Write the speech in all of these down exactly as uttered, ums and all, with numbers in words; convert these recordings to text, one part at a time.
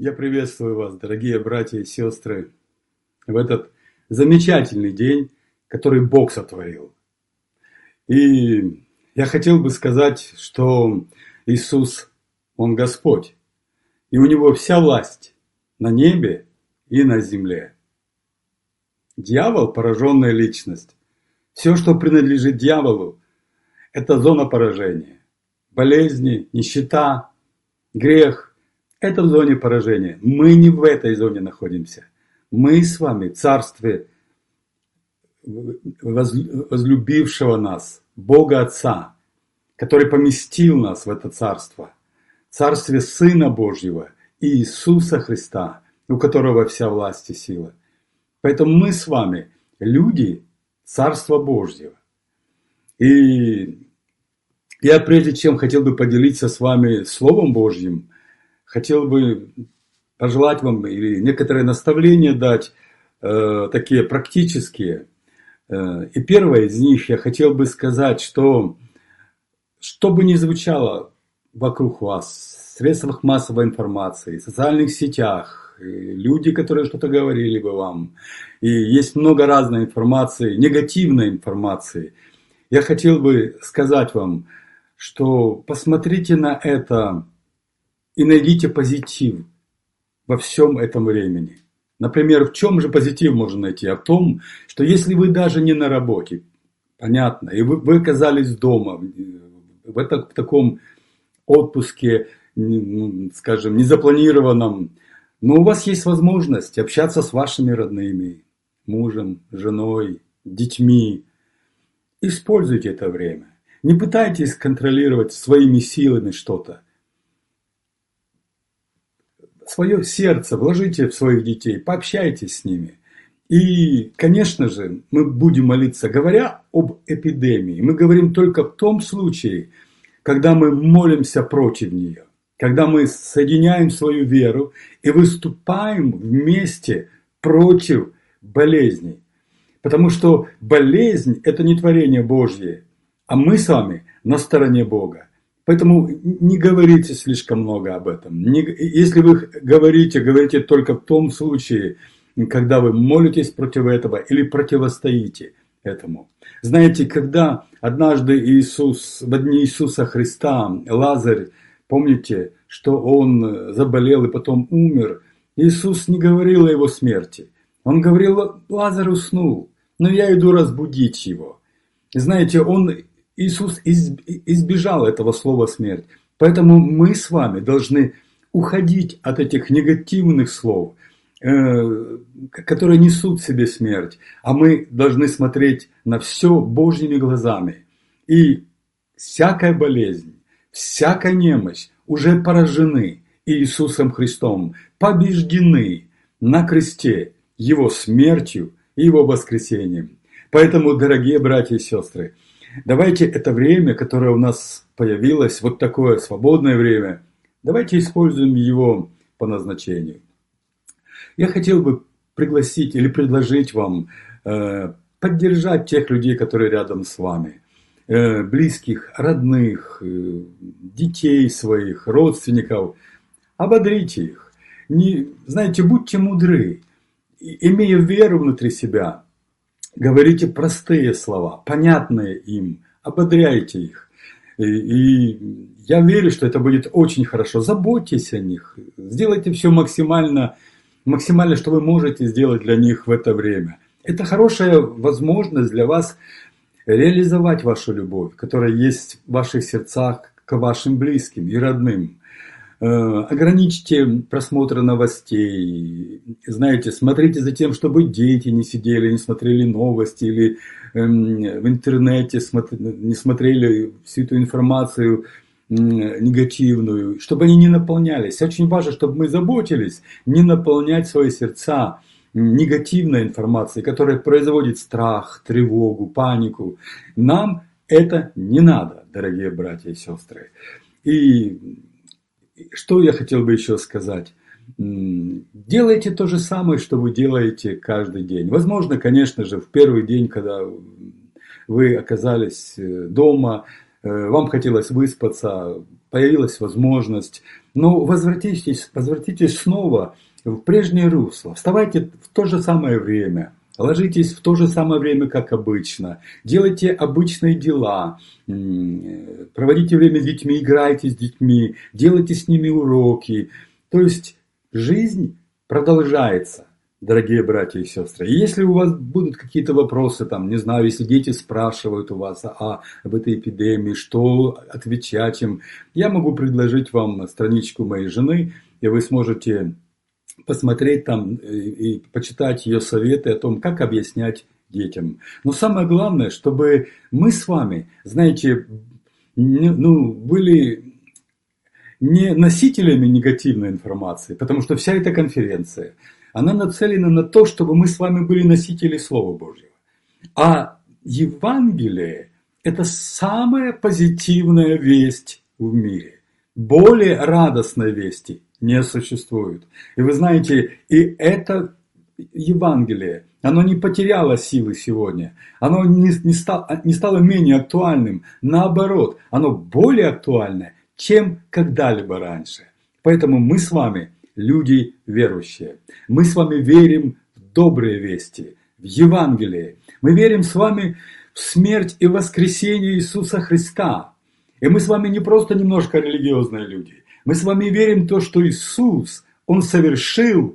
Я приветствую вас, дорогие братья и сестры, в этот замечательный день, который Бог сотворил. И я хотел бы сказать, что Иисус, Он Господь, и у Него вся власть на небе и на земле. Дьявол – пораженная личность. Все, что принадлежит дьяволу, это зона поражения. Болезни, нищета, грех – это в зоне поражения. Мы не в этой зоне находимся. Мы с вами в царстве возлюбившего нас, Бога Отца, который поместил нас в это царство. Царстве Сына Божьего, Иисуса Христа, у которого вся власть и сила. Поэтому мы с вами люди Царства Божьего. И я прежде чем хотел бы поделиться с вами Словом Божьим, хотел бы пожелать вам или некоторые наставления дать, э, такие практические. Э, и первое из них я хотел бы сказать, что что бы ни звучало вокруг вас, в средствах массовой информации, в социальных сетях, люди, которые что-то говорили бы вам, и есть много разной информации, негативной информации, я хотел бы сказать вам, что посмотрите на это и найдите позитив во всем этом времени. Например, в чем же позитив можно найти? А в том, что если вы даже не на работе, понятно, и вы, вы оказались дома, в, это, в таком отпуске, скажем, незапланированном, но у вас есть возможность общаться с вашими родными, мужем, женой, детьми. Используйте это время. Не пытайтесь контролировать своими силами что-то. Свое сердце вложите в своих детей, пообщайтесь с ними. И, конечно же, мы будем молиться, говоря об эпидемии. Мы говорим только в том случае, когда мы молимся против нее. Когда мы соединяем свою веру и выступаем вместе против болезней. Потому что болезнь – это не творение Божье, а мы с вами на стороне Бога. Поэтому не говорите слишком много об этом. Не, если вы говорите, говорите только в том случае, когда вы молитесь против этого или противостоите этому. Знаете, когда однажды Иисус, в дни Иисуса Христа, Лазарь, помните, что он заболел и потом умер, Иисус не говорил о его смерти. Он говорил: Лазарь уснул, но я иду разбудить его. И знаете, он... Иисус избежал этого слова «смерть». Поэтому мы с вами должны уходить от этих негативных слов, которые несут в себе смерть. А мы должны смотреть на все Божьими глазами. И всякая болезнь, всякая немощь уже поражены Иисусом Христом, побеждены на кресте Его смертью и Его воскресением. Поэтому, дорогие братья и сестры, давайте это время, которое у нас появилось, вот такое свободное время, давайте используем его по назначению. Я хотел бы пригласить или предложить вам э, поддержать тех людей, которые рядом с вами. Э, близких, родных, э, детей своих, родственников. Ободрите их. Не, знаете, будьте мудры, имея веру внутри себя. Говорите простые слова, понятные им, ободряйте их. И, и я верю, что это будет очень хорошо. Заботьтесь о них, сделайте все максимально, максимально, что вы можете сделать для них в это время. Это хорошая возможность для вас реализовать вашу любовь, которая есть в ваших сердцах к вашим близким и родным. Ограничьте просмотр новостей, знаете, смотрите за тем, чтобы дети не сидели, не смотрели новости или в интернете не смотрели всю эту информацию негативную, чтобы они не наполнялись. Очень важно, чтобы мы заботились не наполнять свои сердца негативной информацией, которая производит страх, тревогу, панику. Нам это не надо, дорогие братья и сестры. И что я хотел бы еще сказать? Делайте то же самое, что вы делаете каждый день. Возможно, конечно же, в первый день, когда вы оказались дома, вам хотелось выспаться, появилась возможность. Но возвратитесь, возвратитесь снова в прежнее русло. Вставайте в то же самое время. Ложитесь в то же самое время, как обычно. Делайте обычные дела. Проводите время с детьми, играйте с детьми. Делайте с ними уроки. То есть жизнь продолжается, дорогие братья и сестры. И если у вас будут какие-то вопросы, там, не знаю, если дети спрашивают у вас о, об этой эпидемии, что отвечать им, я могу предложить вам страничку моей жены, и вы сможете посмотреть там и, и почитать ее советы о том, как объяснять детям. Но самое главное, чтобы мы с вами, знаете, не, ну, были не носителями негативной информации, потому что вся эта конференция, она нацелена на то, чтобы мы с вами были носители Слова Божьего. А Евангелие – это самая позитивная весть в мире. Более радостной вести не существует. И вы знаете, и это Евангелие, оно не потеряло силы сегодня. Оно не, не, стало, не стало менее актуальным. Наоборот, оно более актуальное, чем когда-либо раньше. Поэтому мы с вами люди верующие. Мы с вами верим в добрые вести, в Евангелие. Мы верим с вами в смерть и воскресение Иисуса Христа. И мы с вами не просто немножко религиозные люди. Мы с вами верим в то, что Иисус, Он совершил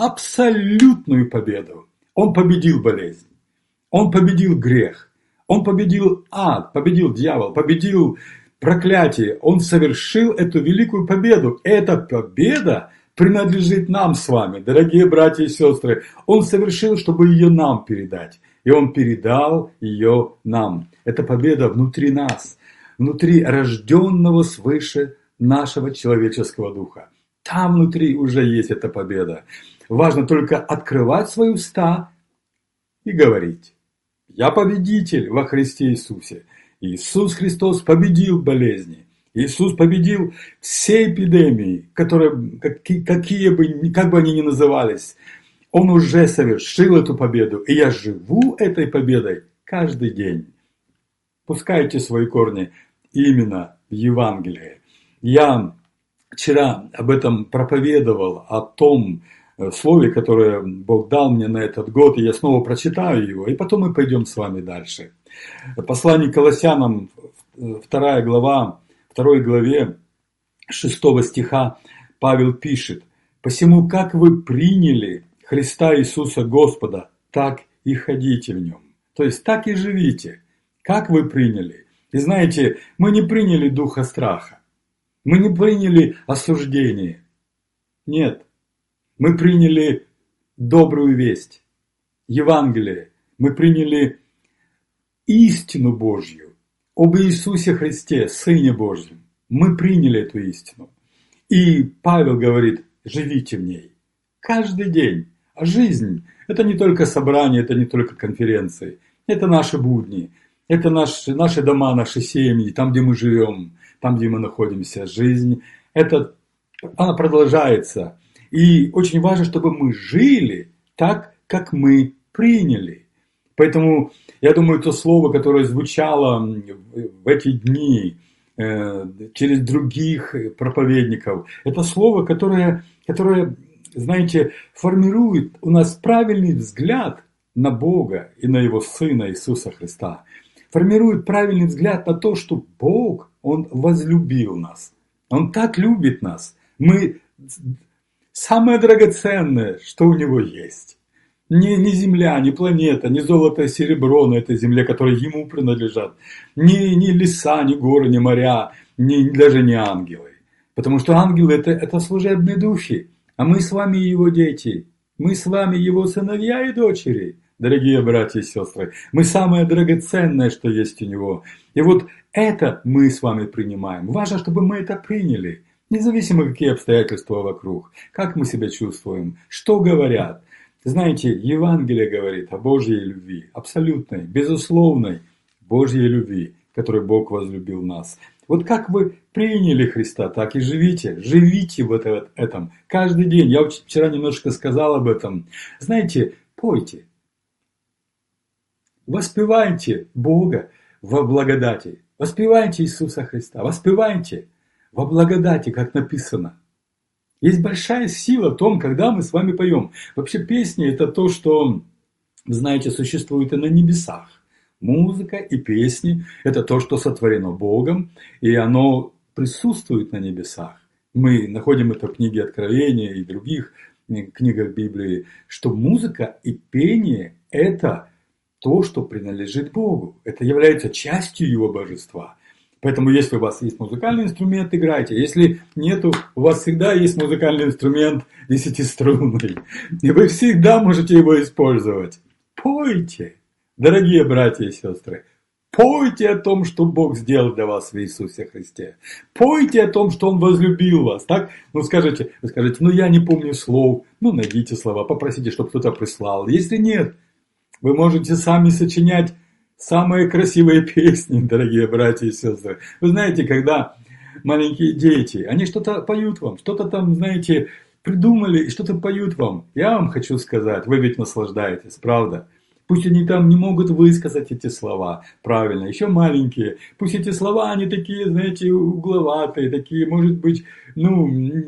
абсолютную победу. Он победил болезнь. Он победил грех. Он победил ад, победил дьявол, победил проклятие. Он совершил эту великую победу. Эта победа принадлежит нам с вами, дорогие братья и сестры. Он совершил, чтобы ее нам передать. И Он передал ее нам. Это победа внутри нас, внутри рожденного свыше нашего человеческого духа. Там внутри уже есть эта победа. Важно только открывать свои уста и говорить: «Я победитель во Христе Иисусе». Иисус Христос победил болезни. Иисус победил все эпидемии, которые, какие, какие бы, как бы они ни назывались. Он уже совершил эту победу. И я живу этой победой каждый день. Пускайте свои корни именно в Евангелии. Я вчера об этом проповедовал, о том слове, которое Бог дал мне на этот год, и я снова прочитаю его, и потом мы пойдем с вами дальше. Послание к Колоссянам, вторая глава, второй главе, шестого стиха, Павел пишет: «Посему, как вы приняли Христа Иисуса Господа, так и ходите в Нем». То есть, так и живите. Как вы приняли? И знаете, мы не приняли духа страха. Мы не приняли осуждение. Нет. Мы приняли добрую весть, Евангелие. Мы приняли истину Божью об Иисусе Христе, Сыне Божьем. Мы приняли эту истину. И Павел говорит: живите в ней. Каждый день. А жизнь – это не только собрания, это не только конференции. Это наши будни. Это наши, наши дома, наши семьи, там, где мы живем, там, где мы находимся. Жизнь, это, она продолжается. И очень важно, чтобы мы жили так, как мы приняли. Поэтому, я думаю, то слово, которое звучало в эти дни э, через других проповедников, это слово, которое, которое, знаете, формирует у нас правильный взгляд на Бога и на Его Сына Иисуса Христа. Формирует правильный взгляд на то, что Бог, Он возлюбил нас. Он так любит нас. Мы самое драгоценное, что у Него есть. Не, не земля, не планета, не золото и серебро на этой земле, которые Ему принадлежат. Не, не леса, не горы, не моря, не, даже не ангелы. Потому что ангелы это, это служебные духи. А мы с вами Его дети. Мы с вами Его сыновья и дочери. Дорогие братья и сестры, мы самое драгоценное, что есть у Него. И вот это мы с вами принимаем. Важно, чтобы мы это приняли. Независимо, какие обстоятельства вокруг. Как мы себя чувствуем. Что говорят. Знаете, Евангелие говорит о Божьей любви. Абсолютной, безусловной Божьей любви, которой Бог возлюбил нас. Вот как вы приняли Христа, так и живите. Живите в этом каждый день. Я вчера немножко сказал об этом. Знаете, пойте. Воспевайте Бога во благодати. Воспевайте Иисуса Христа. Воспевайте. во благодати, как написано. Есть большая сила в том, когда мы с вами поем. Вообще песни – это то, что, знаете, существует и на небесах. Музыка и песни – это то, что сотворено Богом, и оно присутствует на небесах. Мы находим это в книге Откровения и других книгах Библии, что музыка и пение – это то, что принадлежит Богу. Это является частью Его божества. Поэтому, если у вас есть музыкальный инструмент, играйте. Если нету, у вас всегда есть музыкальный инструмент десятиструнный. И вы всегда можете его использовать. Пойте, дорогие братья и сестры. Пойте о том, что Бог сделал для вас в Иисусе Христе. Пойте о том, что Он возлюбил вас. Так? Ну, скажите, вы скажете, ну, я не помню слов. Ну, найдите слова, попросите, чтобы кто-то прислал. Если нет, вы можете сами сочинять самые красивые песни, дорогие братья и сестры. Вы знаете, когда маленькие дети, они что-то поют вам, что-то там, знаете, придумали и что-то поют вам. Я вам хочу сказать, вы ведь наслаждаетесь, правда? Пусть они там не могут высказать эти слова правильно, еще маленькие. Пусть эти слова, они такие, знаете, угловатые, такие, может быть, ну,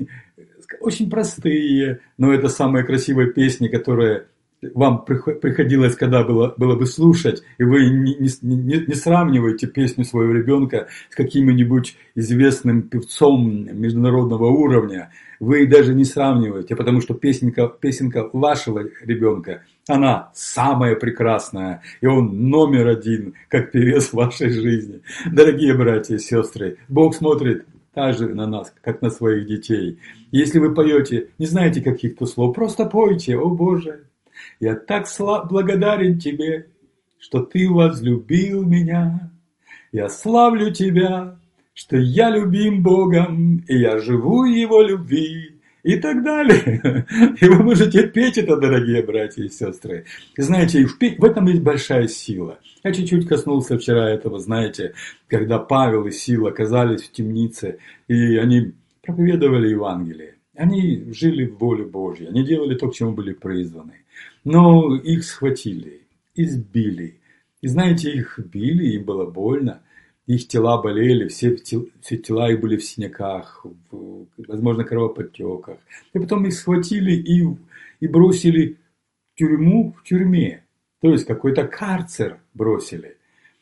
очень простые. Но это самые красивые песни, которые вам приходилось, когда было, было бы слушать, и вы не, не, не, не сравниваете песню своего ребенка с каким-нибудь известным певцом международного уровня. Вы даже не сравниваете, потому что песенка, песенка вашего ребенка, она самая прекрасная, и он номер один, как певец в вашей жизни. Дорогие братья и сестры, Бог смотрит также на нас, как на своих детей. Если вы поете, не знаете каких-то слов, просто пойте, о Боже. Я так благодарен Тебе, что Ты возлюбил меня. Я славлю Тебя, что я любим Богом, и я живу Его любви, и так далее. И вы можете петь это, дорогие братья и сестры. И знаете, в этом есть большая сила. Я чуть-чуть коснулся вчера этого, знаете, когда Павел и Сила оказались в темнице, и они проповедовали Евангелие. Они жили в воле Божьей, они делали то, к чему были призваны. Но их схватили, избили. И знаете, их били, им было больно. Их тела болели, все, все тела их были в синяках, в, возможно, кровоподтеках. И потом их схватили и, и бросили в тюрьму в тюрьме. То есть какой-то карцер бросили.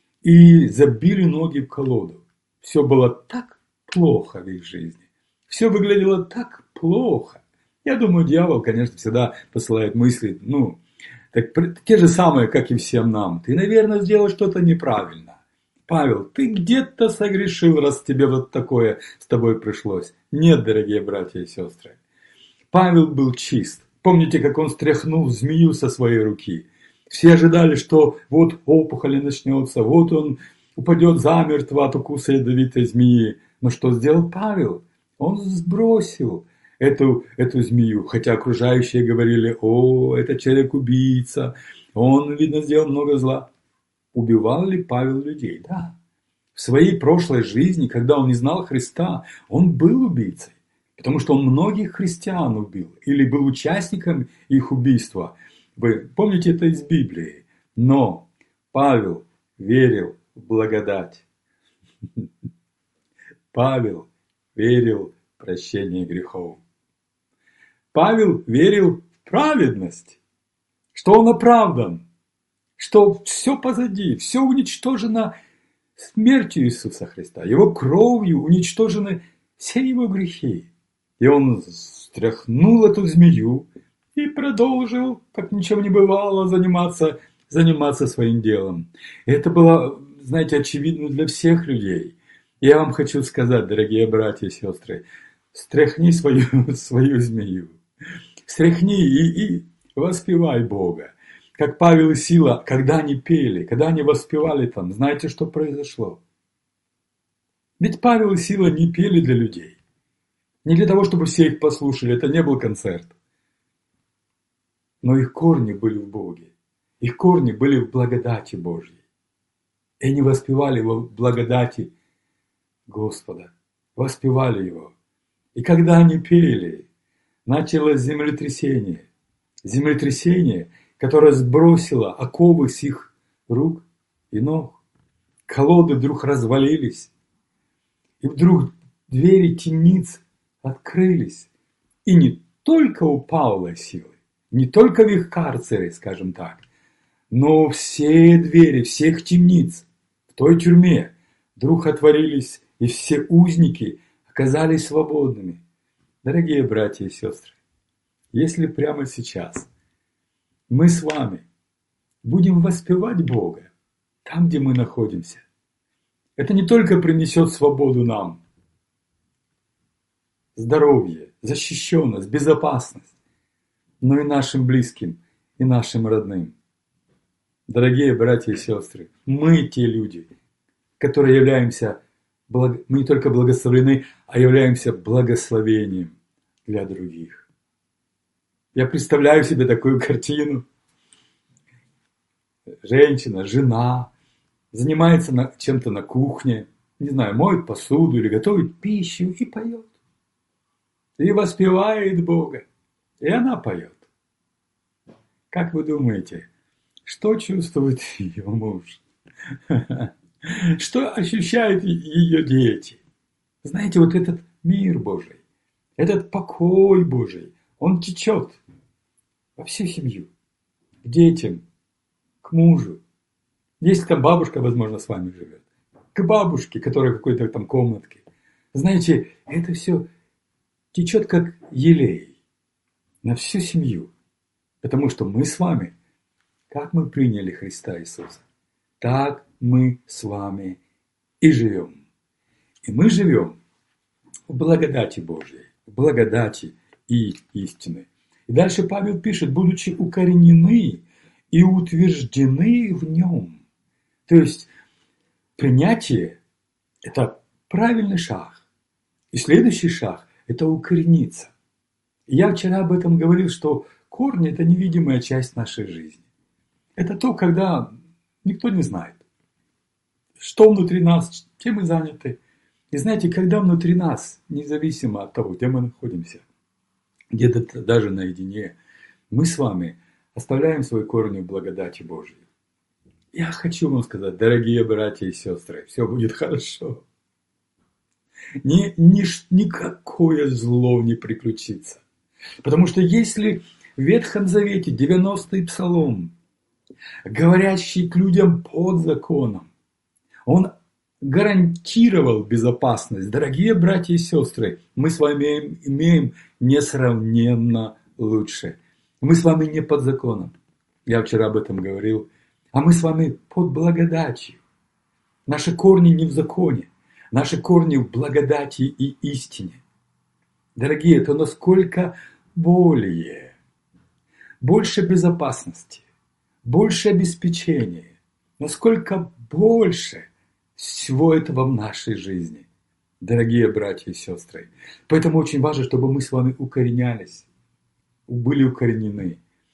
И забили ноги в колоду. Все было так плохо в их жизни. Все выглядело так плохо. Я думаю, дьявол, конечно, всегда посылает мысли, ну, так, те же самые, как и всем нам. Ты, наверное, сделал что-то неправильно. Павел, ты где-то согрешил, раз тебе вот такое с тобой пришлось. Нет, дорогие братья и сестры. Павел был чист. Помните, как он стряхнул змею со своей руки? Все ожидали, что вот опухоль начнется, вот он упадет замертво от укуса ядовитой змеи. Но что сделал Павел? Он сбросил эту, эту змею, хотя окружающие говорили, о, это человек-убийца, он, видно, сделал много зла. Убивал ли Павел людей? Да. В своей прошлой жизни, когда он не знал Христа, он был убийцей, потому что он многих христиан убил или был участником их убийства. Вы помните это из Библии? Но Павел верил в благодать. Павел верил в прощение грехов. Павел верил в праведность, что он оправдан, что все позади, все уничтожено смертью Иисуса Христа, Его кровью уничтожены все Его грехи. И он стряхнул эту змею и продолжил, как ничего не бывало, заниматься, заниматься своим делом. И это было, знаете, очевидно для всех людей. Я вам хочу сказать, дорогие братья и сестры, стряхни свою, свою змею, стряхни и, и воспевай Бога. Как Павел и Сила, когда они пели, когда они воспевали там, знаете, что произошло? Ведь Павел и Сила не пели для людей. Не для того, чтобы все их послушали, это не был концерт. Но их корни были в Боге. Их корни были в благодати Божьей. И они воспевали во благодати Господа. Воспевали Его. И когда они пели, началось землетрясение. Землетрясение, которое сбросило оковы с их рук и ног. Колоды вдруг развалились. И вдруг двери темниц открылись. И не только у Павла силы, не только в их карцере, скажем так, но все двери всех темниц в той тюрьме вдруг отворились, и все узники оказались свободными. Дорогие братья и сестры, если прямо сейчас мы с вами будем воспевать Бога там, где мы находимся, это не только принесет свободу нам, здоровье, защищенность, безопасность, но и нашим близким, и нашим родным. Дорогие братья и сестры, мы те люди, которые являемся, мы не только благословлены, а являемся благословением для других. Я представляю себе такую картину. Женщина, жена занимается чем-то на кухне, не знаю, моет посуду или готовит пищу и поет. И воспевает Бога. И она поет. Как вы думаете, что чувствует ее муж? Что ощущают ее дети? Знаете, вот этот мир Божий, этот покой Божий, он течет во всю семью, к детям, к мужу. Если там бабушка, возможно, с вами живет, к бабушке, которая в какой-то там комнатке. Знаете, это все течет как елей на всю семью. Потому что мы с вами, как мы приняли Христа Иисуса, так мы с вами и живем. И мы живем в благодати Божьей, в благодати и истины. И дальше Павел пишет, будучи укоренены и утверждены в нем. То есть принятие – это правильный шаг. И следующий шаг – это укорениться. И я вчера об этом говорил, что корни – это невидимая часть нашей жизни. Это то, когда никто не знает, что внутри нас, чем мы заняты. И знаете, когда внутри нас, независимо от того, где мы находимся, где-то даже наедине, мы с вами оставляем свои корни в благодати Божьей. Я хочу вам сказать, дорогие братья и сестры, все будет хорошо. Ни, ни, никакое зло не приключится. Потому что если в Ветхом Завете девяностый псалом, говорящий к людям под законом, он гарантировал безопасность. Дорогие братья и сестры, мы с вами имеем несравненно лучше. Мы с вами не под законом. Я вчера об этом говорил. А мы с вами под благодатью. Наши корни не в законе. Наши корни в благодати и истине. Дорогие, это насколько более, больше безопасности, больше обеспечения, насколько больше всего этого в нашей жизни, дорогие братья и сестры. Поэтому очень важно, чтобы мы с вами укоренялись, были укоренены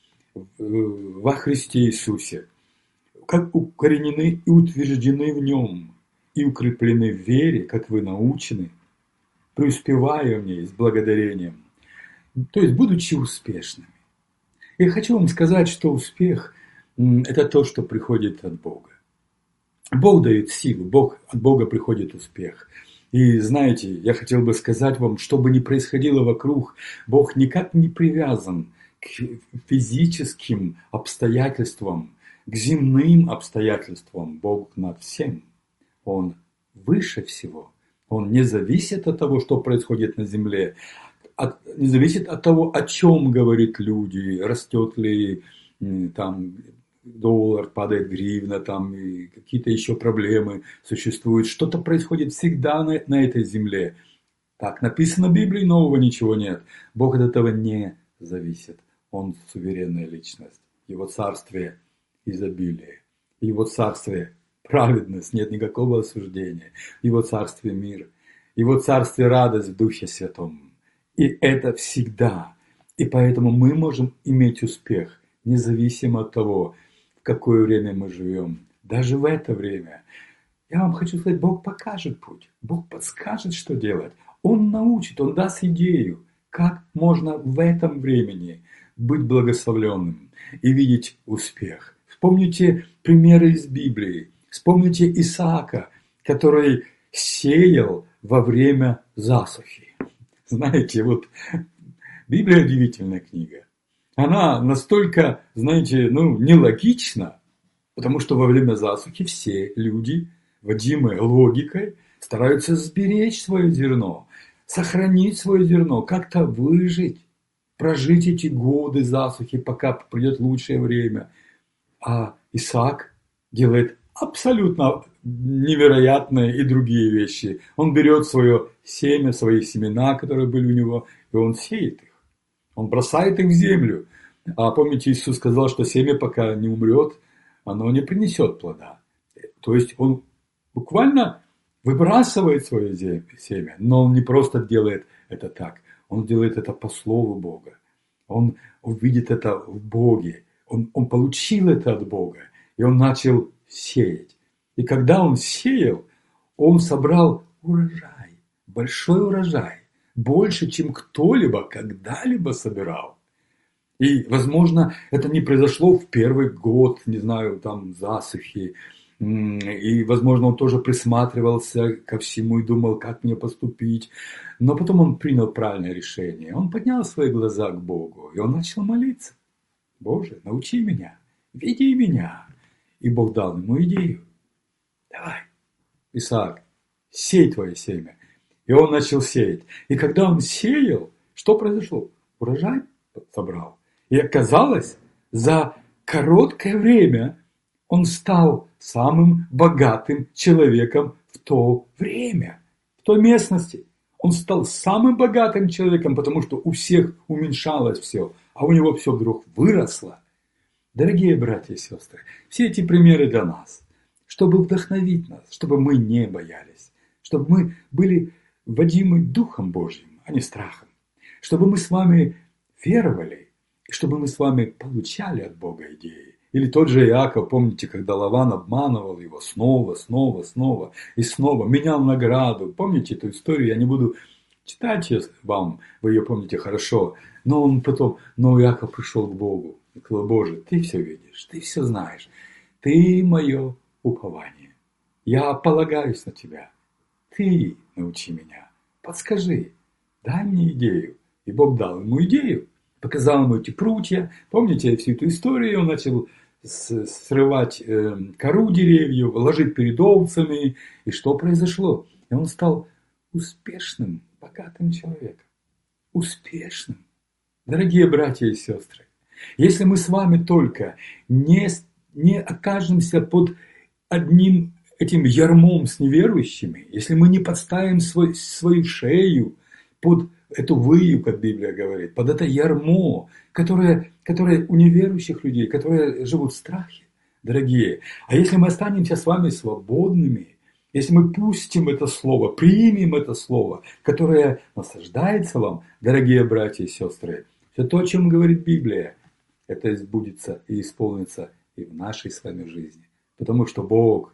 во Христе Иисусе, как укоренены и утверждены в Нем, и укреплены в вере, как вы научены, преуспевая в ней с благодарением, то есть будучи успешными. Я хочу вам сказать, что успех – это то, что приходит от Бога. Бог дает силу, Бог, от Бога приходит успех. И знаете, я хотел бы сказать вам, что бы ни происходило вокруг, Бог никак не привязан к физическим обстоятельствам, к земным обстоятельствам. Бог над всем. Он выше всего. Он не зависит от того, что происходит на земле, от, не зависит от того, о чем говорят люди, растет ли там доллар, падает гривна, там и какие-то еще проблемы существуют. Что-то происходит всегда на, на этой земле. Так написано в Библии, нового ничего нет. Бог от этого не зависит. Он суверенная личность. Его царствие изобилие. Его царствие праведность, нет никакого осуждения. Его царствие мир. Его царствие радость в Духе Святом. И это всегда. И поэтому мы можем иметь успех, независимо от того, в какое время мы живем. Даже в это время. Я вам хочу сказать, Бог покажет путь. Бог подскажет, что делать. Он научит, Он даст идею, как можно в этом времени быть благословленным и видеть успех. Вспомните примеры из Библии. Вспомните Исаака, который сеял во время засухи. Знаете, вот Библия удивительная книга. Она настолько, знаете, ну, нелогична, потому что во время засухи все люди, водимые логикой, стараются сберечь свое зерно, сохранить свое зерно, как-то выжить, прожить эти годы засухи, пока придет лучшее время. А Исаак делает абсолютно невероятные и другие вещи. Он берет свое семя, свои семена, которые были у него, и он сеет их. Он бросает их в землю. А помните, Иисус сказал, что семя, пока не умрет, оно не принесет плода. То есть он буквально выбрасывает свое семя, но он не просто делает это так. Он делает это по слову Бога. Он увидит это в Боге. Он, он получил это от Бога. И он начал сеять. И когда он сеял, он собрал урожай. Большой урожай. Больше, чем кто-либо когда-либо собирал. И, возможно, это не произошло в первый год, не знаю, там, засухи. И, возможно, он тоже присматривался ко всему и думал, как мне поступить. Но потом он принял правильное решение. Он поднял свои глаза к Богу, и он начал молиться. Боже, научи меня, веди меня. И Бог дал ему идею. Давай, Исаак, сей твое семя. И он начал сеять. И когда он сеял, что произошло? Урожай собрал. И оказалось, за короткое время он стал самым богатым человеком в то время, в той местности. Он стал самым богатым человеком, потому что у всех уменьшалось все, а у него все вдруг выросло. Дорогие братья и сестры, все эти примеры для нас, чтобы вдохновить нас, чтобы мы не боялись, чтобы мы были водимы Духом Божьим, а не страхом, чтобы мы с вами веровали, чтобы мы с вами получали от Бога идеи. Или тот же Иаков, помните, когда Лаван обманывал его снова, снова, снова и снова, менял награду. Помните эту историю? Я не буду читать ее вам, вы ее помните хорошо. Но он потом, но Иаков пришел к Богу и сказал: Боже, ты все видишь, ты все знаешь, ты мое упование. Я полагаюсь на тебя. Ты научи меня, подскажи, дай мне идею. И Бог дал ему идею, показал ему эти прутья. Помните всю эту историю? Он начал срывать кору деревьев, ложить перед овцами. И что произошло? И он стал успешным, богатым человеком. Успешным. Дорогие братья и сестры, если мы с вами только не, не окажемся под одним этим ярмом с неверующими, если мы не подставим свой, свою шею под эту выю, как Библия говорит, под это ярмо, которое, которое у неверующих людей, которые живут в страхе, дорогие. А если мы останемся с вами свободными, если мы пустим это слово, примем это слово, которое наслаждается вам, дорогие братья и сестры, все то, о чем говорит Библия, это сбудется и исполнится и в нашей с вами жизни. Потому что Бог,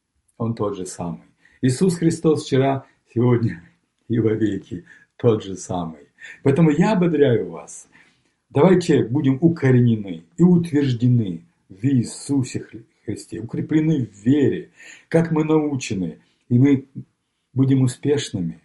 Он тот же самый. Иисус Христос вчера, сегодня и вовеки тот же самый. Поэтому я ободряю вас. Давайте будем укоренены и утверждены в Иисусе Христе, укреплены в вере, как мы научены, и мы будем успешными.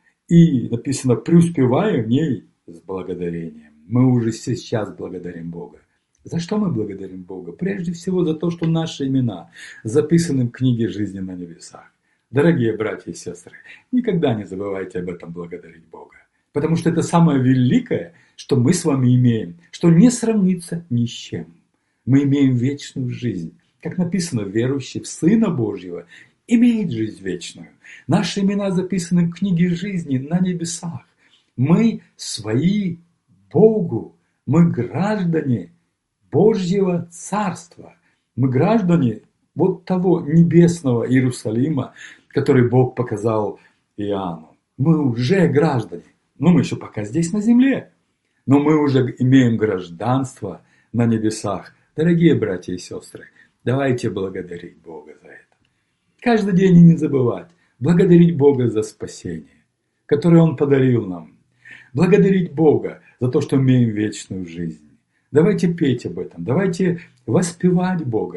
И написано, преуспевая в ней с благодарением. Мы уже сейчас благодарим Бога. За что мы благодарим Бога? Прежде всего за то, что наши имена записаны в книге жизни на небесах. Дорогие братья и сестры, никогда не забывайте об этом благодарить Бога. Потому что это самое великое, что мы с вами имеем, что не сравнится ни с чем. Мы имеем вечную жизнь. Как написано, верующий в Сына Божьего имеет жизнь вечную. Наши имена записаны в книге жизни на небесах. Мы свои Богу, мы граждане Божьего Царства. Мы граждане вот того небесного Иерусалима, который Бог показал Иоанну. Мы уже граждане. Но мы еще пока здесь на земле. Но мы уже имеем гражданство на небесах. Дорогие братья и сестры, давайте благодарить Бога за это. Каждый день и не забывать. Благодарить Бога за спасение, которое Он подарил нам. Благодарить Бога за то, что имеем вечную жизнь. Давайте петь об этом. Давайте воспевать Бога.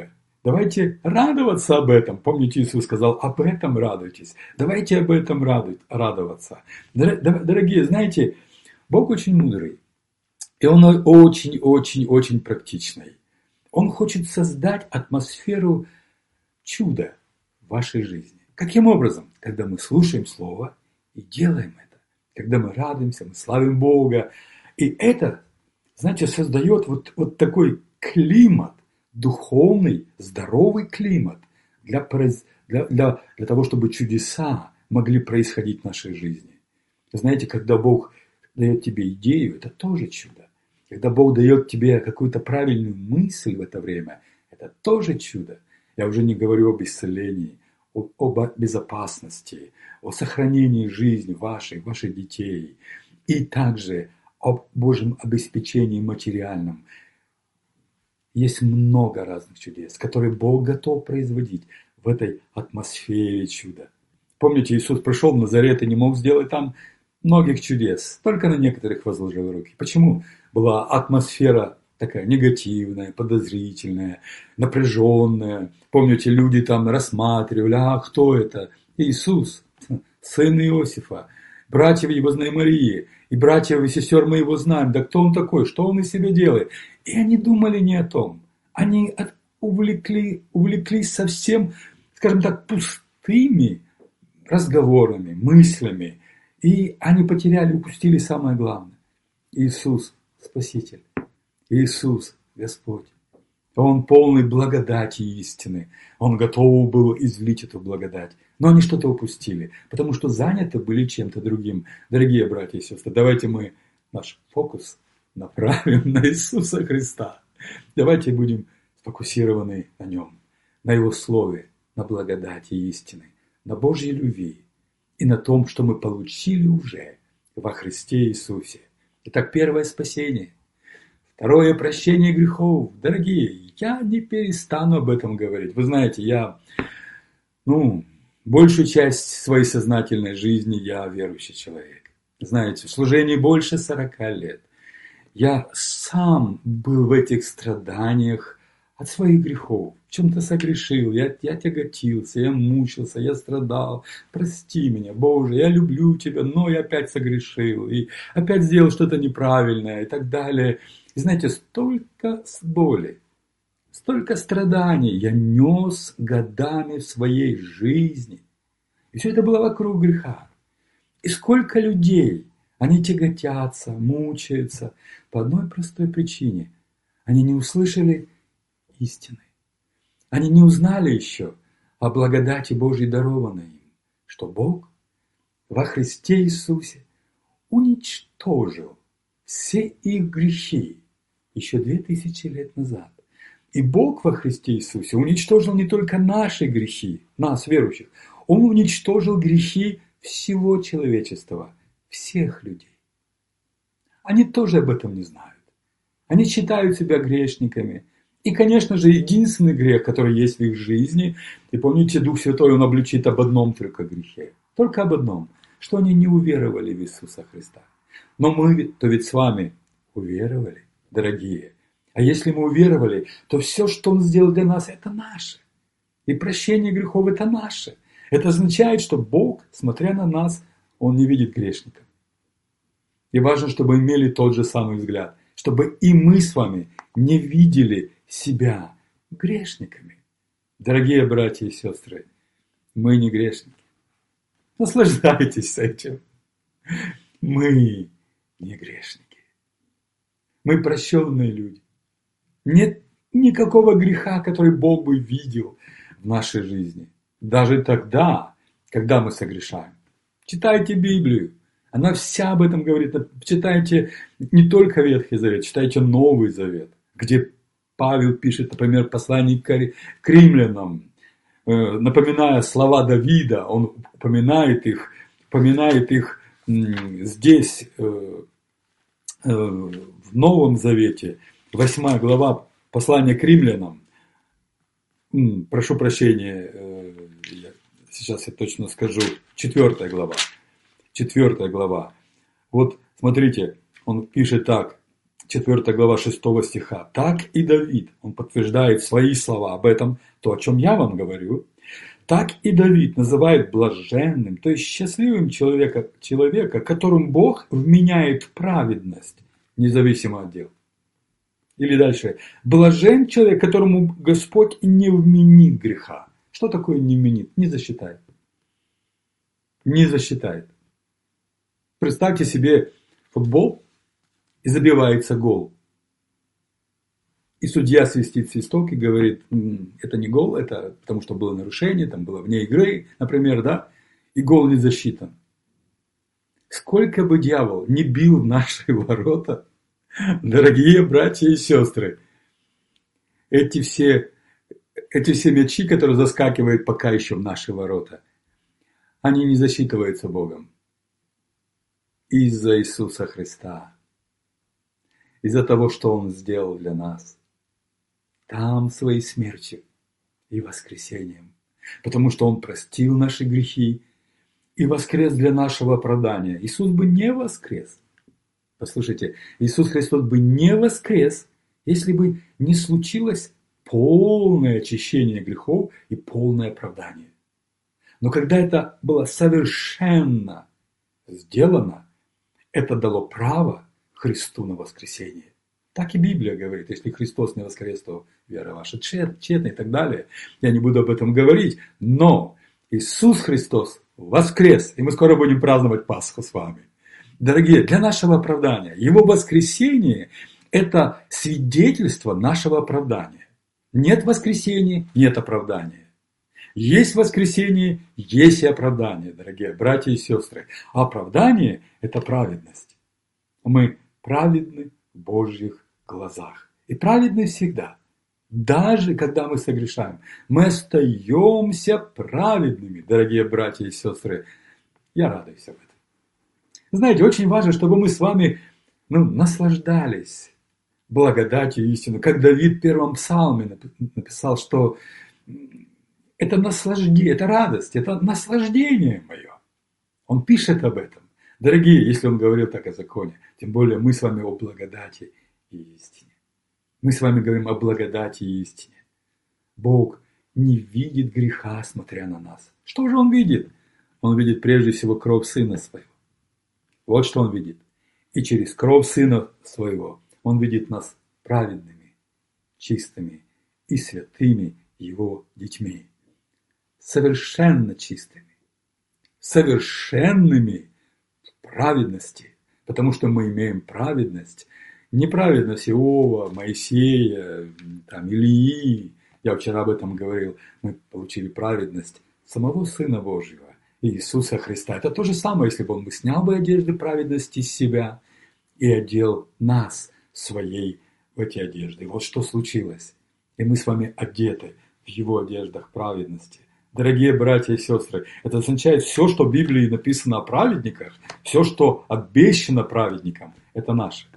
Давайте радоваться об этом. Помните, Иисус сказал, об этом радуйтесь. Давайте об этом радоваться. Дорогие, знаете, Бог очень мудрый. И Он очень-очень-очень практичный. Он хочет создать атмосферу чуда в вашей жизни. Каким образом? Когда мы слушаем Слово и делаем это. Когда мы радуемся, мы славим Бога. И это, знаете, создает вот, вот такой климат, духовный, здоровый климат для, для, для, для того, чтобы чудеса могли происходить в нашей жизни. Знаете, когда Бог дает тебе идею, это тоже чудо. Когда Бог дает тебе какую-то правильную мысль в это время, это тоже чудо. Я уже не говорю об исцелении, об, об безопасности, о сохранении жизни вашей, ваших детей. И также об Божьем обеспечении материальном. Есть много разных чудес, которые Бог готов производить в этой атмосфере чуда. Помните, Иисус пришел в Назарет и не мог сделать там многих чудес, только на некоторых возложил руки. Почему? Была атмосфера такая негативная, подозрительная, напряженная. Помните, люди там рассматривали, а кто это? Иисус, сын Иосифа, братьев его знаем Марии, и братьев и сестер мы его знаем. Да кто он такой? Что он из себя делает? И они думали не о том. Они увлекли, увлеклись совсем, скажем так, пустыми разговорами, мыслями. И они потеряли, упустили самое главное. Иисус Спаситель. Иисус Господь. Он полный благодати и истины. Он готов был извлечь эту благодать. Но они что-то упустили, потому что заняты были чем-то другим. Дорогие братья и сестры, давайте мы наш фокус направим на Иисуса Христа. Давайте будем сфокусированы на Нем, на Его Слове, на благодати и истины, на Божьей любви и на том, что мы получили уже во Христе Иисусе. Итак, первое спасение. Второе прощение грехов. Дорогие, я не перестану об этом говорить. Вы знаете, я, ну, большую часть своей сознательной жизни я верующий человек. Знаете, в служении больше сорока лет. Я сам был в этих страданиях от своих грехов. В чем-то согрешил, я, я тяготился, я мучился, я страдал. Прости меня, Боже, я люблю Тебя, но я опять согрешил. И опять сделал что-то неправильное и так далее. И знаете, столько боли, столько страданий я нес годами в своей жизни. И все это было вокруг греха. И сколько людей, они тяготятся, мучаются по одной простой причине. Они не услышали истины. Они не узнали еще о благодати Божьей, дарованной им, что Бог во Христе Иисусе уничтожил все их грехи еще две тысячи лет назад. И Бог во Христе Иисусе уничтожил не только наши грехи, нас, верующих, Он уничтожил грехи всего человечества, всех людей. Они тоже об этом не знают. Они считают себя грешниками. И, конечно же, единственный грех, который есть в их жизни, и помните, Дух Святой, Он обличит об одном только грехе. Только об одном, что они не уверовали в Иисуса Христа. Но мы-то ведь с вами уверовали, дорогие. А если мы уверовали, то все, что Он сделал для нас, это наше. И прощение грехов – это наше. Это означает, что Бог, смотря на нас, Он не видит грешников. И важно, чтобы имели тот же самый взгляд. Чтобы и мы с вами не видели себя грешниками. Дорогие братья и сестры, мы не грешники. Наслаждайтесь этим. Мы не грешники. Мы прощенные люди. Нет никакого греха, который Бог бы видел в нашей жизни. Даже тогда, когда мы согрешаем. Читайте Библию. Она вся об этом говорит. Читайте не только Ветхий Завет, читайте Новый Завет, где Павел пишет, например, послание к римлянам, напоминая слова Давида, он упоминает их, упоминает их здесь, в Новом Завете, восьмая глава, послание к римлянам. Прошу прощения, сейчас я точно скажу, четвёртая глава. Четвертая глава. Вот смотрите, он пишет так. четвёртая глава шестого стиха. Так и Давид, он подтверждает свои слова об этом, то, о чем я вам говорю. Так и Давид называет блаженным, то есть счастливым человека, человека, которым Бог вменяет праведность, независимо от дел. Или дальше. Блажен человек, которому Господь не вменит греха. Что такое не вменит? Не засчитает. Не засчитает. Представьте себе футбол, и забивается гол. И судья свистит свисток и говорит, это не гол, это потому что было нарушение, там было вне игры, например, да, и гол не засчитан. Сколько бы дьявол не бил в наши ворота, дорогие братья и сестры, эти все, эти все мячи, которые заскакивают пока еще в наши ворота, они не засчитываются Богом. Из-за Иисуса Христа. Из-за того, что Он сделал для нас. Там своей смертью и воскресением. Потому что Он простил наши грехи и воскрес для нашего оправдания. Иисус бы не воскрес. Послушайте, Иисус Христос бы не воскрес, если бы не случилось полное очищение грехов и полное оправдание. Но когда это было совершенно сделано, это дало право Христу на воскресение. Так и Библия говорит, если Христос не воскрес, то вера ваша тщетна и так далее. Я не буду об этом говорить, но Иисус Христос воскрес, и мы скоро будем праздновать Пасху с вами. Дорогие, для нашего оправдания, Его воскресение – это свидетельство нашего оправдания. Нет воскресения, нет оправдания. Есть воскресение, есть и оправдание, дорогие братья и сестры. Оправдание – это праведность. Мы праведны в Божьих глазах. И праведны всегда. Даже когда мы согрешаем, мы остаемся праведными, дорогие братья и сестры. Я радуюсь об этом. Знаете, очень важно, чтобы мы с вами ну, наслаждались благодатью истины. Как Давид в первом псалме написал, что это наслаждение, это радость, это наслаждение мое. Он пишет об этом. Дорогие, если он говорил так о законе, тем более мы с вами о благодати и истине. Мы с вами говорим о благодати и истине. Бог не видит греха, смотря на нас. Что же Он видит? Он видит прежде всего кровь Сына Своего. Вот что Он видит. И через кровь Сына Своего Он видит нас праведными, чистыми и святыми Его детьми. Совершенно чистыми, совершенными в праведности, потому что мы имеем праведность, не праведность Иова, Моисея, там, Илии, я вчера об этом говорил, мы получили праведность самого Сына Божьего, Иисуса Христа. Это то же самое, если бы Он бы снял бы одежды праведности с себя и одел нас своей в эти одежды. Вот что случилось. И мы с вами одеты в Его одеждах праведности. Дорогие братья и сестры, это означает, все, что в Библии написано о праведниках, все, что обещано праведникам, это наше.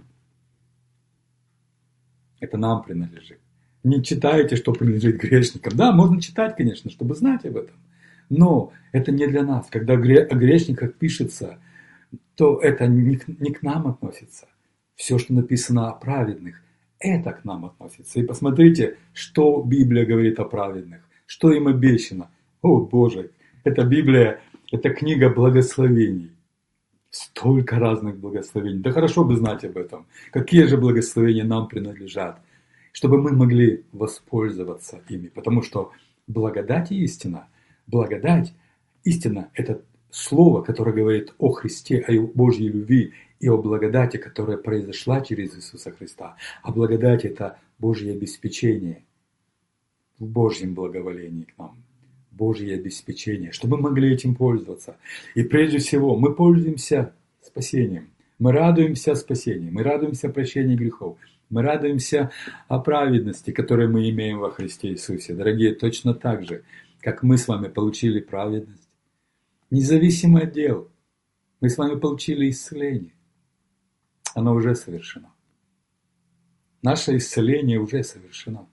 Это нам принадлежит. Не читайте, что принадлежит грешникам. Да, можно читать, конечно, чтобы знать об этом. Но это не для нас. Когда о грешниках пишется, то это не к, не к нам относится. Все, что написано о праведных, это к нам относится. И посмотрите, что Библия говорит о праведных, что им обещано. О, Боже, эта Библия, это книга благословений. Столько разных благословений. Да хорошо бы знать об этом. Какие же благословения нам принадлежат, чтобы мы могли воспользоваться ими. Потому что благодать и истина, благодать, истина – это слово, которое говорит о Христе, о Божьей любви и о благодати, которая произошла через Иисуса Христа. А благодать – это Божье обеспечение в Божьем благоволении к нам. Божье обеспечение, чтобы мы могли этим пользоваться. И прежде всего, мы пользуемся спасением. Мы радуемся спасению, мы радуемся прощению грехов. Мы радуемся о праведности, которую мы имеем во Христе Иисусе. Дорогие, точно так же, как мы с вами получили праведность, независимо от дел, мы с вами получили исцеление. Оно уже совершено. Наше исцеление уже совершено.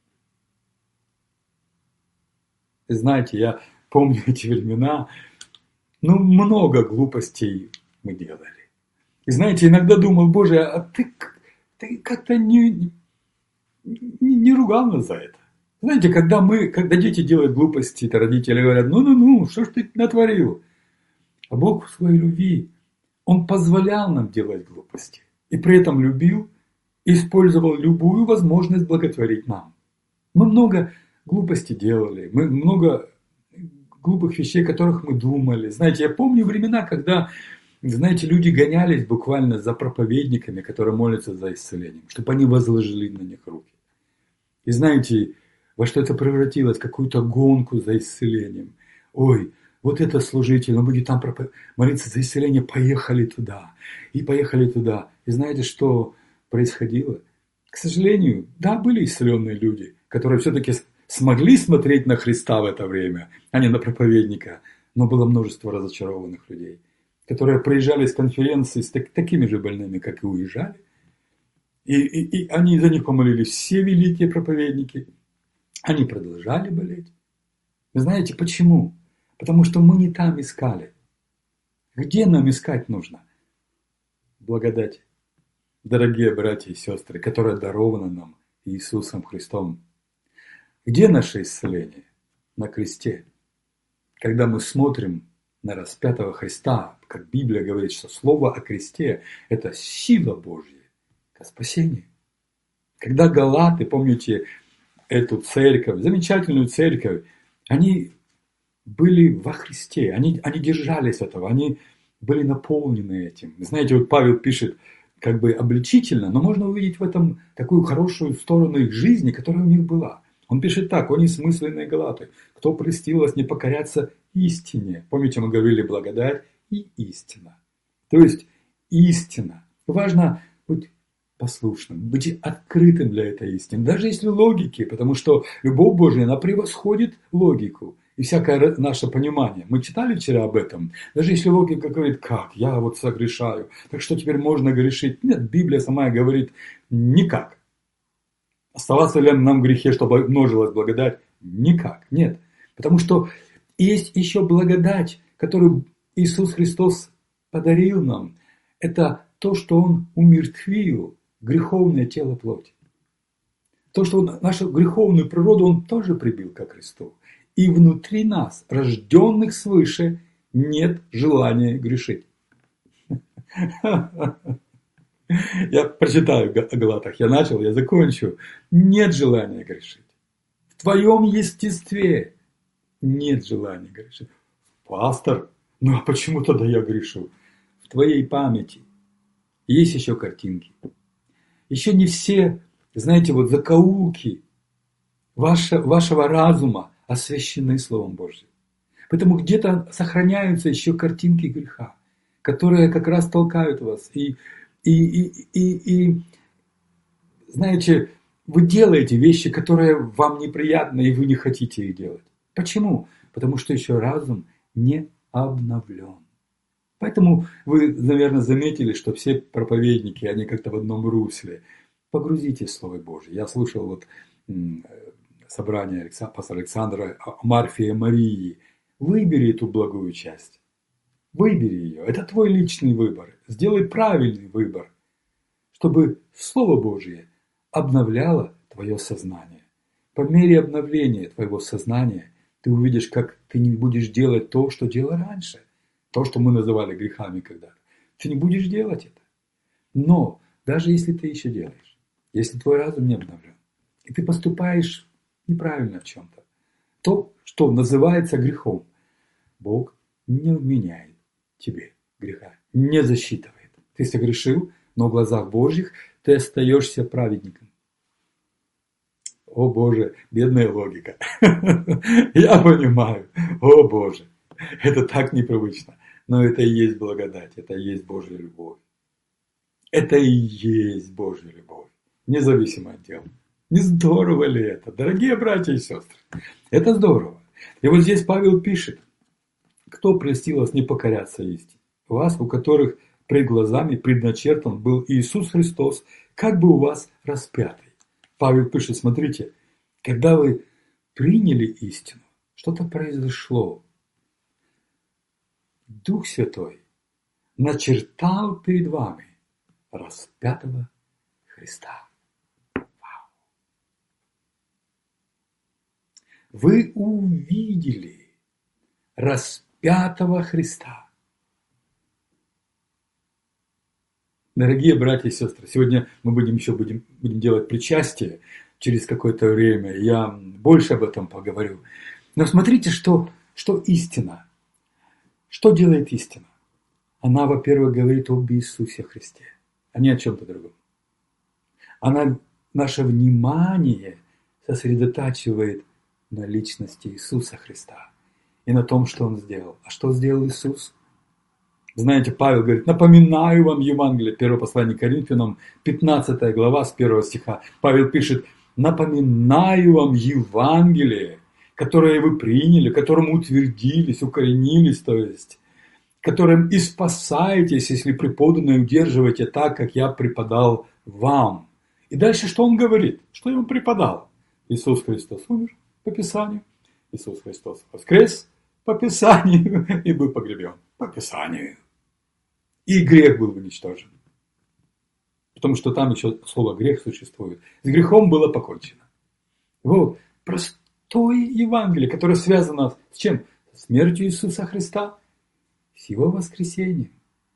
И знаете, я помню эти времена, ну, много глупостей мы делали. И знаете, иногда думал, Боже, а ты ты как-то не, не, не ругал нас за это. Знаете, когда мы, когда дети делают глупости, то родители говорят, ну-ну-ну, что ж ты натворил? А Бог в своей любви, Он позволял нам делать глупости. И при этом любил, использовал любую возможность благотворить нам. Мы много глупостей делали, мы много глупых вещей, о которых мы думали. Знаете, я помню времена, когда, знаете, люди гонялись буквально за проповедниками, которые молятся за исцелением, чтобы они возложили на них руки. И знаете, во что это превратилось, какую-то гонку за исцелением. Ой, вот это служитель, он будет там молиться за исцеление, поехали туда. И поехали туда. И знаете, что происходило? К сожалению, да, были исцеленные люди, которые все-таки смогли смотреть на Христа в это время, а не на проповедника. Но было множество разочарованных людей, которые приезжали с конференции с так, такими же больными, как и уезжали. И, и, и они за них помолились все великие проповедники. Они продолжали болеть. Вы знаете почему? Потому что мы не там искали. Где нам искать нужно? Благодать. Дорогие братья и сестры, которая дарована нам Иисусом Христом. Где наше исцеление? На кресте. Когда мы смотрим на распятого Христа, как Библия говорит, что слово о кресте – это сила Божья к спасению. Когда галаты, помните эту церковь, замечательную церковь, они были во Христе, они, они держались этого, они были наполнены этим. Знаете, вот Павел пишет как бы обличительно, но можно увидеть в этом такую хорошую сторону их жизни, которая у них была. Он пишет так: «О несмысленные галаты, кто прельстил вас не покоряться истине». Помните, мы говорили благодать и истина. То есть истина. Важно быть послушным, быть открытым для этой истины. Даже если логики, потому что любовь Божья, она превосходит логику и всякое наше понимание. Мы читали вчера об этом. Даже если логика говорит, как, я вот согрешаю, так что теперь можно грешить? Нет, Библия сама говорит, никак. Оставаться ли нам в грехе, чтобы множилась благодать? Никак, нет. Потому что есть еще благодать, которую Иисус Христос подарил нам. Это то, что Он умертвил греховное тело плоти. То, что Он, нашу греховную природу Он тоже прибил ко кресту. И внутри нас, рожденных свыше, нет желания грешить. Я прочитаю о Галатах, я начал, я закончу. Нет желания грешить. В твоем естестве нет желания грешить. Пастор, ну а почему тогда я грешу? В твоей памяти есть еще картинки. Еще не все, знаете, вот закоулки вашего, вашего разума освящены Словом Божьим. Поэтому где-то сохраняются еще картинки греха, которые как раз толкают вас. И, и, и, и, и знаете, вы делаете вещи, которые вам неприятны, и вы не хотите их делать. Почему? Потому что еще разум не обновлен. Поэтому вы, наверное, заметили, что все проповедники, они как-то в одном русле. Погрузитесь в Слово Божье. Я слушал вот собрание пастора Александра о Марфе и Марии. Выбери эту благую часть. Выбери ее. Это твой личный выбор. Сделай правильный выбор, чтобы Слово Божье обновляло твое сознание. По мере обновления твоего сознания ты увидишь, как ты не будешь делать то, что делал раньше. То, что мы называли грехами когда-то. Ты не будешь делать это. Но даже если ты еще делаешь, если твой разум не обновлен, и ты поступаешь неправильно в чем-то, то, что называется грехом, Бог не вменяет тебе греха, не засчитывает. Ты согрешил, но в глазах Божьих ты остаешься праведником. О Боже, бедная логика. Я понимаю. О Боже, это так непривычно. Но это и есть благодать, это и есть Божья любовь. Это и есть Божья любовь, независимо от дел. Не здорово ли это, дорогие братья и сестры? Это здорово. И вот здесь Павел пишет, кто прельстил вас не покоряться истине? Вас, у которых пред глазами предначертан был Иисус Христос, как бы у вас распятый. Павел пишет, смотрите, когда вы приняли истину, что-то произошло. Дух Святой начертал перед вами распятого Христа. Вы увидели распятого Христа. Дорогие братья и сестры, сегодня мы будем еще будем, будем делать причастие через какое-то время. Я больше об этом поговорю. Но смотрите, что, что истина. Что делает истина? Она, во-первых, говорит об Иисусе Христе, а не о чем-то другом. Она наше внимание сосредотачивает на личности Иисуса Христа и на том, что Он сделал. А что сделал Иисус? Знаете, Павел говорит: напоминаю вам Евангелие, первое послание к Коринфянам, пятнадцатая глава, с первого стиха. Павел пишет: напоминаю вам Евангелие, которое вы приняли, которым утвердились, укоренились, то есть, которым и спасаетесь, если преподанное удерживаете так, как я преподал вам. И дальше что он говорит? Что я вам преподал? Иисус Христос умер по Писанию, Иисус Христос воскрес по Писанию и был погребен по Писанию. И грех был уничтожен. Потому что там еще слово грех существует. С грехом было покончено. Вот простое Евангелие, которое связано с чем? С смертью Иисуса Христа, с Его воскресением,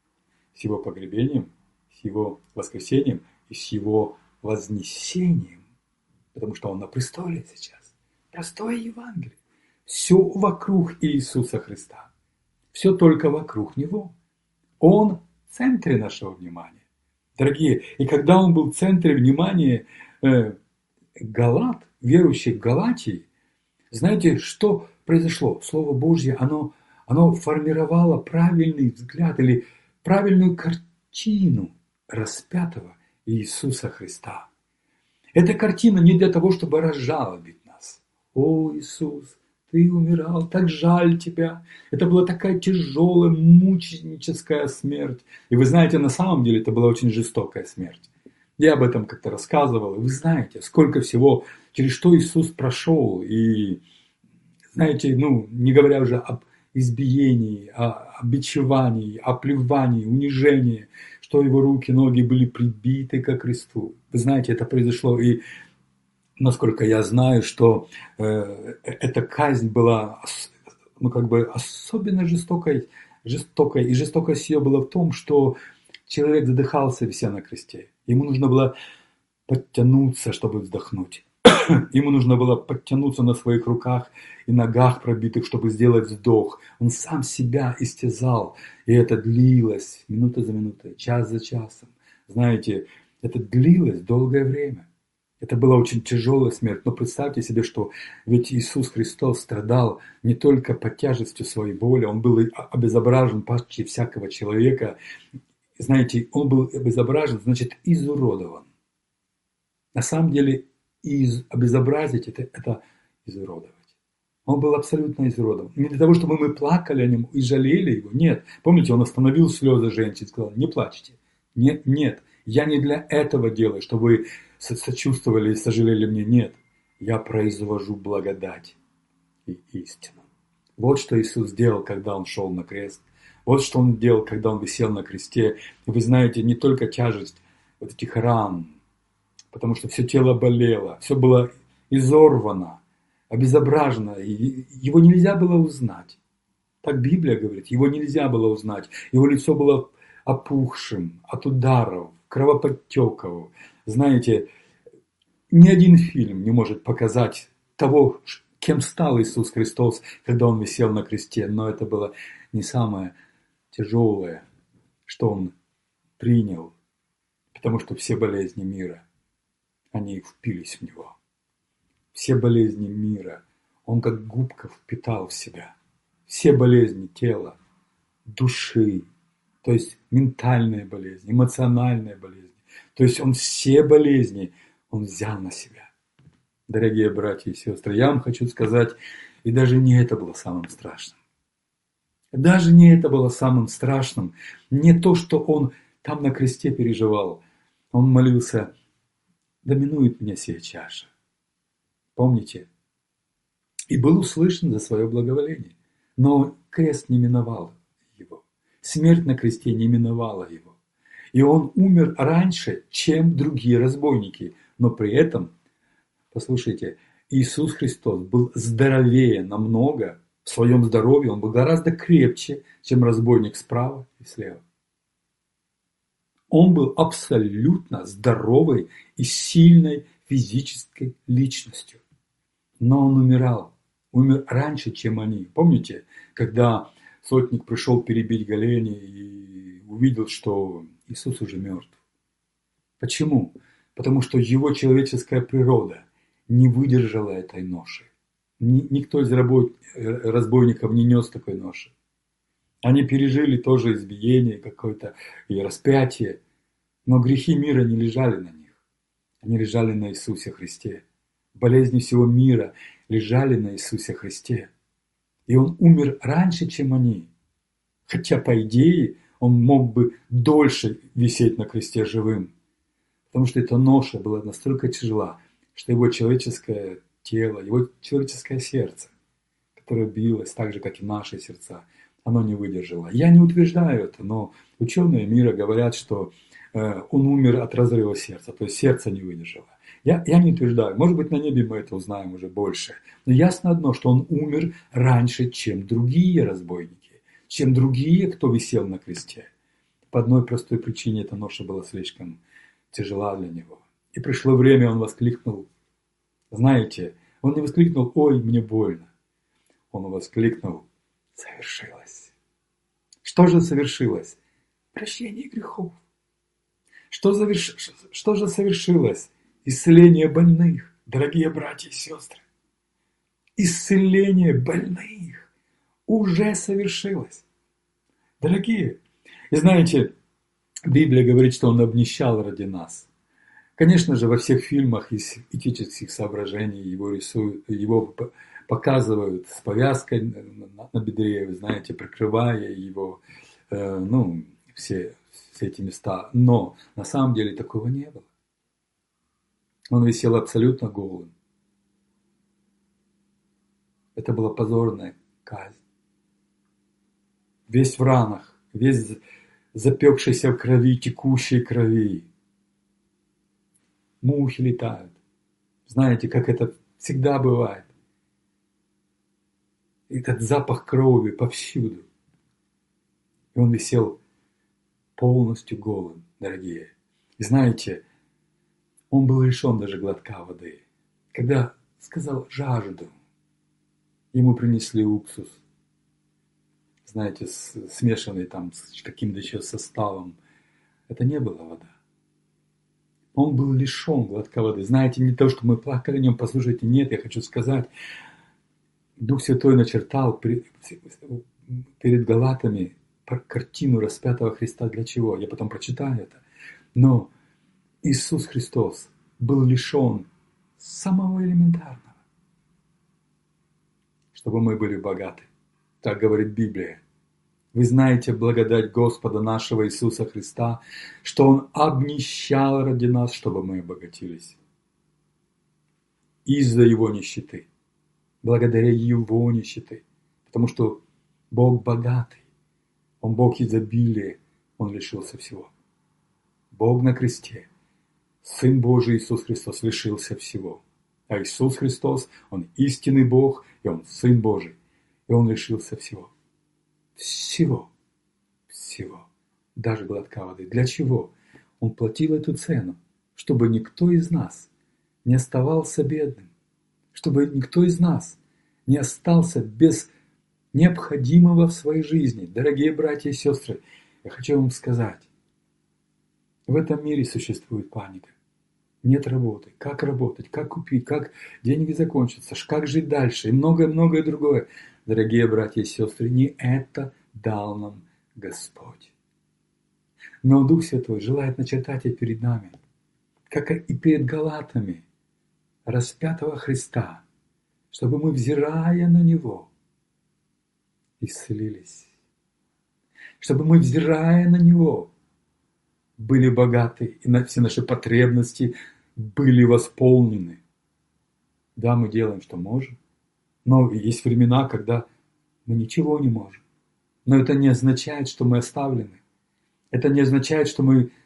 с Его погребением, с Его воскресением и с Его вознесением. Потому что Он на престоле сейчас. Простое Евангелие. Все вокруг Иисуса Христа. Все только вокруг Него. Он в центре нашего внимания. Дорогие, и когда Он был в центре внимания э, Галат, верующих Галатии, знаете, что произошло? Слово Божье, оно, оно формировало правильный взгляд или правильную картину распятого Иисуса Христа. Эта картина не для того, чтобы разжалобить нас. О, Иисус, Ты умирал, так жаль Тебя. Это была такая тяжелая, мученическая смерть. И вы знаете, на самом деле это была очень жестокая смерть. Я об этом как-то рассказывал. И вы знаете, сколько всего, через что Иисус прошел. И знаете, ну, не говоря уже об избиении, о бичевании, о плевании, унижении, что Его руки, ноги были прибиты ко кресту. Вы знаете, это произошло, и насколько я знаю, что э, эта казнь была, ну, как бы особенно жестокой, жестокой, и жестокость ее была в том, что человек задыхался, вися на кресте. Ему нужно было подтянуться, чтобы вздохнуть. Ему нужно было подтянуться на своих руках и ногах пробитых, чтобы сделать вдох. Он сам себя истязал. И это длилось минута за минутой, час за часом. Знаете, это длилось долгое время. Это была очень тяжелая смерть. Но представьте себе, что ведь Иисус Христос страдал не только под тяжестью своей боли. Он был обезображен почти всякого человека. Знаете, Он был обезображен, значит, изуродован. На самом деле, из обезобразить это, это изуродовать. Он был абсолютно изуродован. Не для того, чтобы мы плакали о нем и жалели его. Нет. Помните, он остановил слезы женщин и сказал: не плачьте. Нет, нет. Я не для этого делаю, чтобы вы сочувствовали и сожалели мне. Нет. Я произвожу благодать и истину. Вот что Иисус сделал, когда Он шел на крест. Вот что Он делал, когда Он висел на кресте. И вы знаете, не только тяжесть вот этих ран, потому что все тело болело, все было изорвано, обезображено, и его нельзя было узнать. Так Библия говорит, его нельзя было узнать. Его лицо было опухшим от ударов, кровоподтеков. Знаете, ни один фильм не может показать того, кем стал Иисус Христос, когда Он висел на кресте. Но это было не самое тяжелое, что Он принял, потому что все болезни мира, они впились в Него. Все болезни мира Он как губка впитал в себя. Все болезни тела, души, то есть ментальные болезни, эмоциональные болезни. То есть Он все болезни Он взял на себя. Дорогие братья и сестры, я вам хочу сказать, и даже не это было самым страшным. Даже не это было самым страшным. Не то, что Он там на кресте переживал. Он молился: да минует меня сия чаша. Помните? И был услышан за свое благоволение. Но крест не миновал Его. Смерть на кресте не миновала Его. И он умер раньше, чем другие разбойники. Но при этом, послушайте, Иисус Христос был здоровее намного в своем здоровье, он был гораздо крепче, чем разбойник справа и слева. Он был абсолютно здоровой и сильной физической личностью. Но он умирал. Умер раньше, чем они. Помните, когда сотник пришел перебить Голени и увидел, что Иисус уже мертв. Почему? Потому что его человеческая природа не выдержала этой ноши. Никто из разбойников не нес такой ноши. Они пережили тоже избиение какое-то и распятие, но грехи мира не лежали на них. Они лежали на Иисусе Христе. Болезни всего мира лежали на Иисусе Христе. И он умер раньше, чем они. Хотя, по идее, он мог бы дольше висеть на кресте живым. Потому что эта ноша была настолько тяжела, что его человеческое тело, его человеческое сердце, которое билось так же, как и наши сердца, оно не выдержало. Я не утверждаю это, но ученые мира говорят, что э, он умер от разрыва сердца, то есть сердце не выдержало. Я, я не утверждаю, может быть, на небе мы это узнаем уже больше. Но ясно одно, что он умер раньше, чем другие разбойники, чем другие, кто висел на кресте. По одной простой причине эта ноша была слишком тяжела для него. И пришло время, он воскликнул. Знаете, он не воскликнул: «Ой, мне больно». Он воскликнул: «Совершилось». Что же совершилось? Прощение грехов. Что, заверш... Что же совершилось? Исцеление больных, дорогие братья и сестры. Исцеление больных уже совершилось. Дорогие, и знаете, Библия говорит, что он обнищал ради нас. Конечно же, во всех фильмах из этических соображений его рисуют, его показывают с повязкой на бедре, вы знаете, прикрывая его, э, ну, все, все эти места. Но на самом деле такого не было. Он висел абсолютно голым. Это была позорная казнь. Весь в ранах, весь запекшийся в крови, текущей крови. Мухи летают. Знаете, как это всегда бывает. Этот запах крови повсюду. И он висел полностью голым, дорогие. И знаете, он был лишен даже глотка воды. Когда сказал «жажду», ему принесли уксус, знаете, смешанный там с каким-то еще составом. Это не была вода. Он был лишен глотка воды. Знаете, не то, что мы плакали о нем, послушайте, нет, я хочу сказать, Дух Святой начертал перед Галатами картину распятого Христа. Для чего? Я потом прочитаю это. Но Иисус Христос был лишен самого элементарного, чтобы мы были богаты. Так говорит Библия. Вы знаете благодать Господа нашего Иисуса Христа, что Он обнищал ради нас, чтобы мы обогатились. Из-за Его нищеты. Благодаря Его нищеты. Потому что Бог богатый. Он Бог изобилия. Он лишился всего. Бог на кресте. Сын Божий Иисус Христос лишился всего. А Иисус Христос, Он истинный Бог, и Он Сын Божий. И Он лишился всего. Всего. Всего. Даже глотка воды. Для чего? Он платил эту цену, чтобы никто из нас не оставался бедным. Чтобы никто из нас не остался без необходимого в своей жизни. Дорогие братья и сестры, я хочу вам сказать, в этом мире существует паника. Нет работы. Как работать? Как купить? Как деньги закончатся? Как жить дальше? И многое-многое другое. Дорогие братья и сестры, не это дал нам Господь. Но Дух Святой желает начертать и перед нами, как и перед Галатами, распятого Христа, чтобы мы, взирая на Него, исцелились. Чтобы мы, взирая на Него, были богаты, и на все наши потребности были восполнены. Да, мы делаем, что можем, но есть времена, когда мы ничего не можем. Но это не означает, что мы оставлены. Это не означает, что мы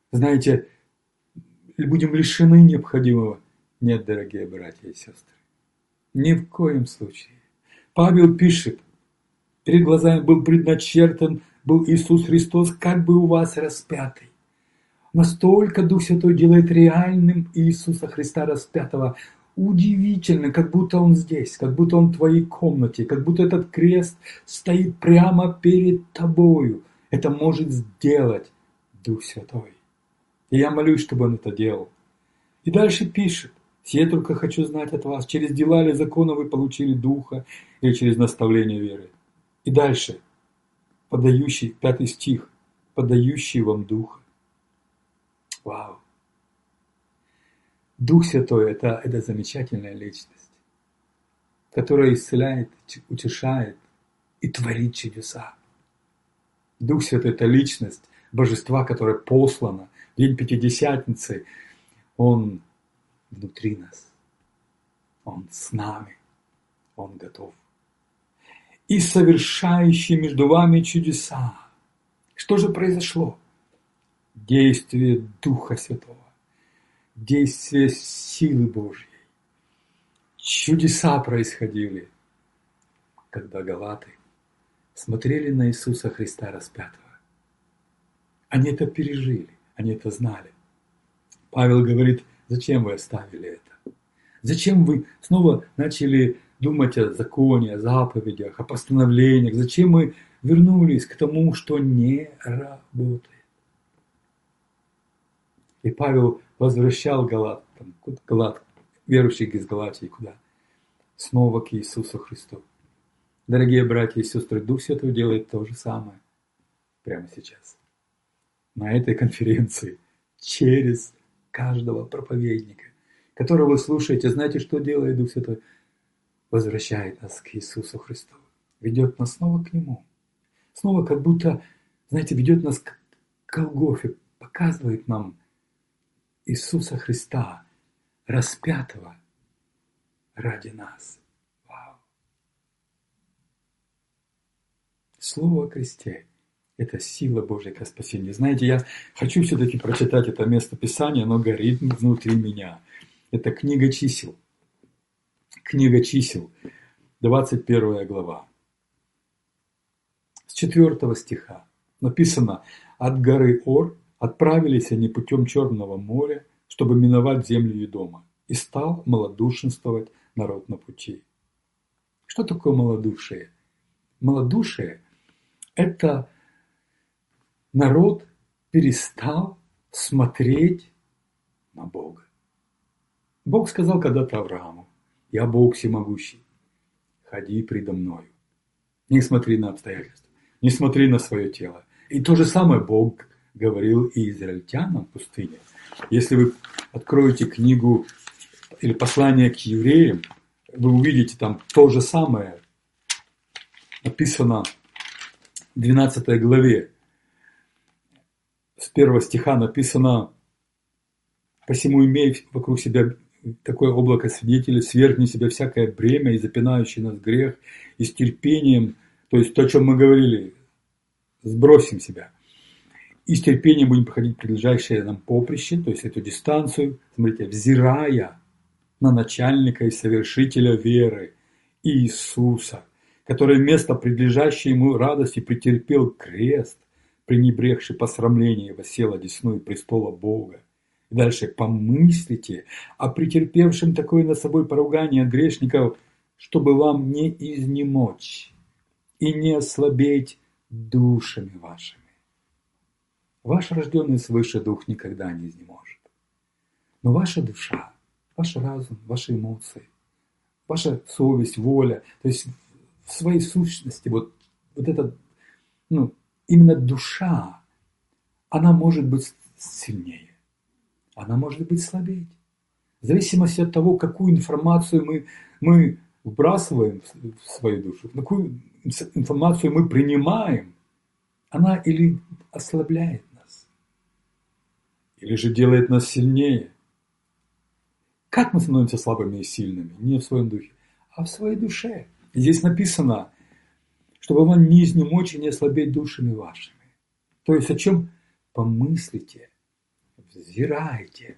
знаете, будем лишены необходимого. Нет, дорогие братья и сестры, ни в коем случае. Павел пишет, перед глазами был предначертан, был Иисус Христос, как бы у вас распятый. Настолько Дух Святой делает реальным Иисуса Христа распятого. Удивительно, как будто Он здесь, как будто Он в твоей комнате, как будто этот крест стоит прямо перед тобою. Это может сделать Дух Святой. И я молюсь, чтобы Он это делал. И дальше пишет, «Сие только хочу знать от вас, через дела ли закона вы получили Духа, или через наставление веры». И дальше, подающий, пятый стих, подающий вам Духа. Вау! Дух Святой – это, это замечательная личность, которая исцеляет, утешает и творит чудеса. Дух Святой – это личность Божества, которая послана в день Пятидесятницы. Он внутри нас, Он с нами, Он готов. И совершающий между вами чудеса. Что же произошло? Действие Духа Святого. Действие силы Божьей. Чудеса происходили, когда галаты смотрели на Иисуса Христа распятого. Они это пережили, они это знали. Павел говорит, зачем вы оставили это? Зачем вы снова начали думать о законе, о заповедях, о постановлениях? Зачем мы вернулись к тому, что не работает? И Павел возвращал Галат, там, Галат, верующих из Галатии куда? Снова к Иисусу Христу. Дорогие братья и сестры, Дух Святой делает то же самое прямо сейчас. На этой конференции, через каждого проповедника, которого вы слушаете, знаете, что делает Дух Святой? Возвращает нас к Иисусу Христу. Ведет нас снова к Нему. Снова как будто, знаете, ведет нас к Голгофе, показывает нам Иисуса Христа, распятого ради нас. Вау! Слово о кресте – это сила Божья к спасению. Знаете, я хочу все-таки прочитать это место Писания, оно горит внутри меня. Это книга чисел. Книга чисел, двадцать первая глава. С четвёртого стиха написано: «От горы Ор отправились они путем Черного моря, чтобы миновать землю Едома, и стал малодушенствовать народ на пути». Что такое малодушие? Малодушие – это народ перестал смотреть на Бога. Бог сказал когда-то Аврааму: «Я Бог всемогущий, ходи предо мною». Не смотри на обстоятельства, не смотри на свое тело. И то же самое Бог говорил и израильтянам в пустыне. Если вы откроете книгу или послание к евреям, вы увидите там то же самое. Написано в двенадцатой главе, с первого стиха написано: «Посему имей вокруг себя такое облако свидетелей, свергни себя всякое бремя и запинающий нас грех, и с терпением», то есть то, о чем мы говорили, сбросим себя. «И с терпением будем проходить прилежащее нам поприще», то есть эту дистанцию, смотрите, взирая на начальника и совершителя веры Иисуса, который вместо предлежащей ему радости претерпел крест, пренебрегший посрамление, воссел одесную престола Бога. И дальше: «Помыслите о претерпевшем такое над собой поругание от грешников, чтобы вам не изнемочь и не ослабеть душами вашими». Ваш рожденный свыше дух никогда не изнеможет. Но ваша душа, ваш разум, ваши эмоции, ваша совесть, воля, то есть в своей сущности, вот, вот эта, ну, именно душа, она может быть сильнее, она может быть слабее. В зависимости от того, какую информацию мы, мы вбрасываем в свою душу, какую информацию мы принимаем, она или ослабляет нас, или же делает нас сильнее. Как мы становимся слабыми и сильными? Не в своем духе, а в своей душе. И здесь написано, чтобы вам не изнемочь и не ослабеть душами вашими. То есть о чем? Помыслите взирайте,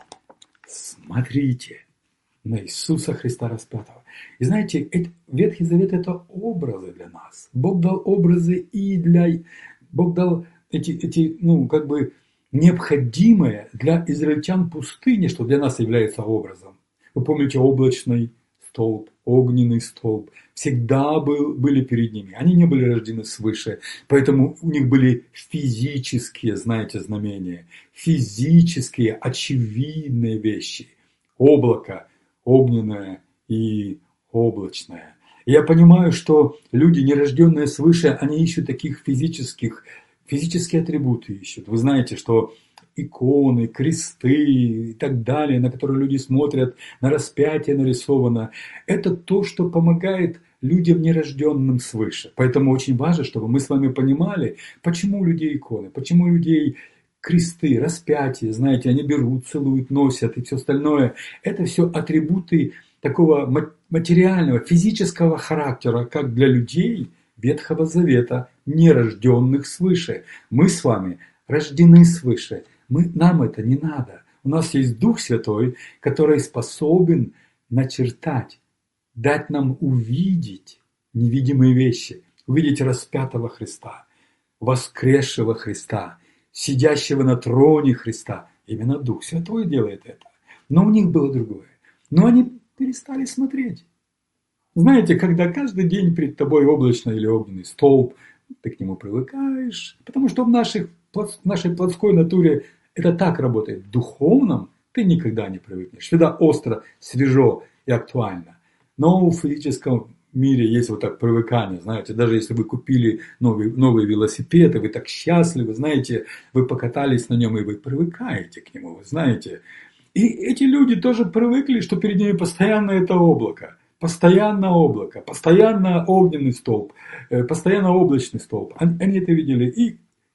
смотрите на Иисуса Христа распятого. И знаете, это, Ветхий Завет – это образы для нас. Бог дал образы и для... Бог дал эти, эти ну, как бы необходимое для израильтян пустыни, что для нас является образом. Вы помните облачный столб, огненный столб. Всегда был, были перед ними. Они не были рождены свыше. Поэтому у них были физические, знаете, знамения. Физические, очевидные вещи. Облако, огненное и облачное. И я понимаю, что люди, нерожденные свыше, они ищут таких физических, физические атрибуты ищут. Вы знаете, что иконы, кресты и так далее, на которые люди смотрят, на распятие нарисовано, это то, что помогает людям, нерожденным свыше. Поэтому очень важно, чтобы мы с вами понимали, почему у людей иконы, почему у людей кресты, распятия, знаете, они берут, целуют, носят и все остальное. Это все атрибуты такого материального, физического характера, как для людей Ветхого Завета, нерожденных свыше. Мы с вами рождены свыше. Мы, нам это не надо. У нас есть Дух Святой, который способен начертать, дать нам увидеть невидимые вещи, увидеть распятого Христа, воскресшего Христа, сидящего на троне Христа. Именно Дух Святой делает это. Но у них было другое. Но они перестали смотреть. Знаете, когда каждый день перед тобой облачный или огненный столб, ты к нему привыкаешь, потому что в, наших, в нашей плотской натуре это так работает. В духовном ты никогда не привыкнешь. Всегда остро, свежо и актуально. Но в физическом мире есть вот так привыкание, знаете, даже если вы купили новый, новый велосипед, и вы так счастливы, знаете, вы покатались на нем, и вы привыкаете к нему, вы знаете. И эти люди тоже привыкли, что перед ними постоянно это облако. Постоянно облако, постоянно огненный столб, постоянно облачный столб. Они это видели и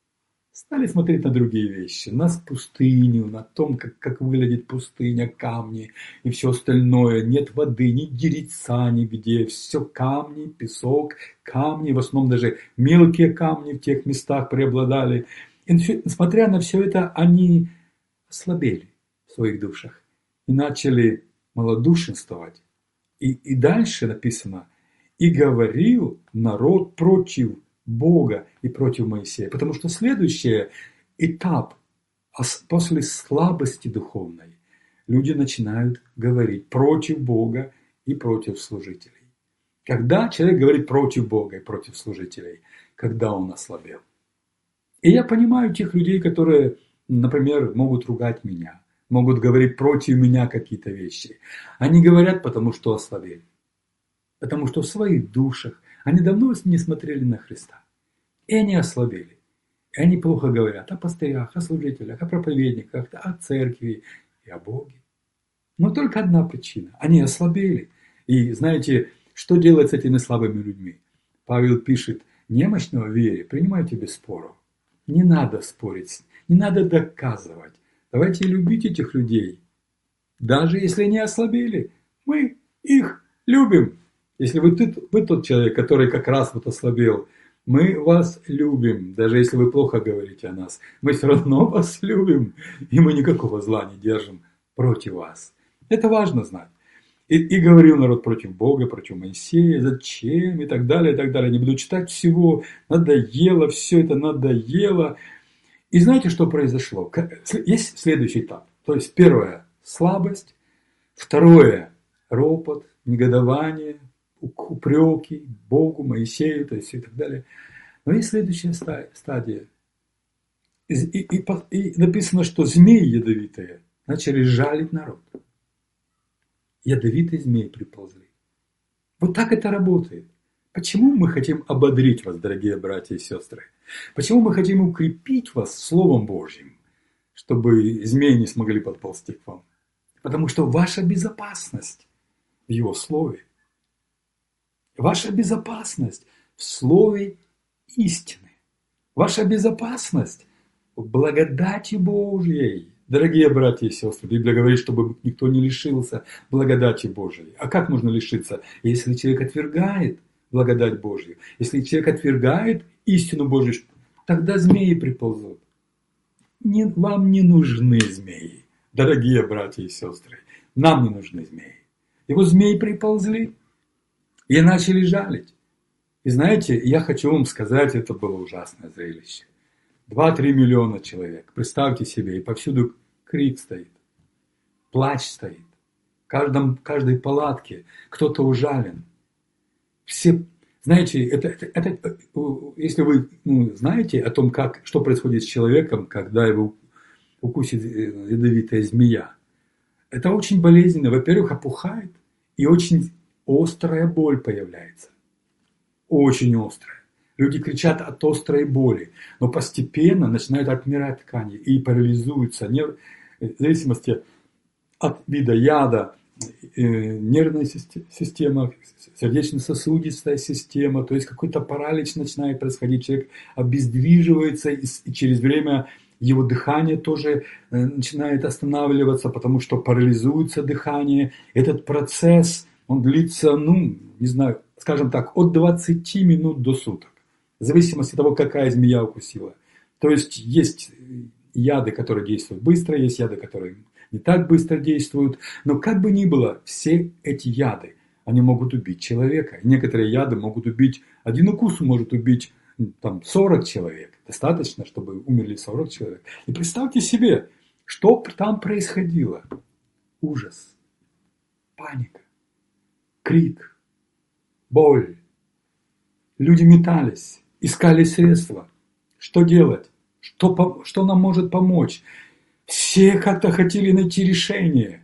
стали смотреть на другие вещи. На пустыню, на том, как, как выглядит пустыня, камни и все остальное. Нет воды, ни дереца нигде. Все камни, песок, камни. В основном даже мелкие камни в тех местах преобладали. И несмотря на все это, они ослабели в своих душах и начали малодушенствовать. И, и дальше написано, и говорил народ против Бога и против Моисея. Потому что следующий этап, после слабости духовной, люди начинают говорить против Бога и против служителей. Когда человек говорит против Бога и против служителей? Когда он ослабел. И я понимаю тех людей, которые, например, могут ругать меня. Могут говорить против меня какие-то вещи. Они говорят, потому что ослабели. Потому что в своих душах они давно не смотрели на Христа. И они ослабели. И они плохо говорят о пастырях, о служителях, о проповедниках, о церкви и о Боге. Но только одна причина. Они ослабели. И знаете, что делать с этими слабыми людьми? Павел пишет, немощного в вере принимайте без споров. Не надо спорить, не надо доказывать. Давайте любить этих людей. Даже если они ослабели, мы их любим. Если вы, вы тот человек, который как раз вот ослабел, мы вас любим. Даже если вы плохо говорите о нас, мы все равно вас любим. И мы никакого зла не держим против вас. Это важно знать. И, и говорил народ против Бога, против Моисея, зачем и так далее, и так далее. Не буду читать всего. Надоело, все это надоело. И знаете, что произошло? Есть следующий этап. То есть, первое – слабость. Второе – ропот, негодование, упреки Богу, Моисею, то есть и так далее. Но есть следующая стадия. И, и, и, и написано, что змеи ядовитые начали жалить народ. Ядовитые змеи приползли. Вот так это работает. Почему мы хотим ободрить вас, дорогие братья и сестры? Почему мы хотим укрепить вас Словом Божьим, чтобы змеи не смогли подползти к вам? Потому что ваша безопасность в Его Слове. Ваша безопасность в Слове истины. Ваша безопасность в благодати Божьей. Дорогие братья и сестры, Библия говорит, чтобы никто не лишился благодати Божьей. А как можно лишиться, если человек отвергает благодать Божью? Если человек отвергает истину Божью, тогда змеи приползут. не, вам не нужны змеи, дорогие братья и сестры. Нам не нужны змеи. И вот змеи приползли и начали жалить. И знаете, я хочу вам сказать, это было ужасное зрелище. Два-три миллиона человек. Представьте себе, и повсюду крик стоит, плач стоит. В каждом, каждой палатке кто-то ужален. Все, знаете, это, это, это, если вы ну, знаете о том, как, что происходит с человеком, когда его укусит ядовитая змея, это очень болезненно. Во-первых, опухает, и очень острая боль появляется. Очень острая. Люди кричат от острой боли, но постепенно начинают отмирать ткани и парализуются. В зависимости от вида яда, нервная система, сердечно-сосудистая система, то есть какой-то паралич начинает происходить, человек обездвиживается, и через время его дыхание тоже начинает останавливаться, потому что парализуется дыхание. Этот процесс, он длится, ну, не знаю, скажем так, от двадцати минут до суток, в зависимости от того, какая змея укусила. То есть есть яды, которые действуют быстро, есть яды, которые не так быстро действуют, но как бы ни было, все эти яды, они могут убить человека. Некоторые яды могут убить, один укус может убить там, сорок человек. Достаточно, чтобы умерли сорок человек. И представьте себе, что там происходило. Ужас, паника, крик, боль. Люди метались, искали средства. Что делать? Что, что нам может помочь? Все как-то хотели найти решение.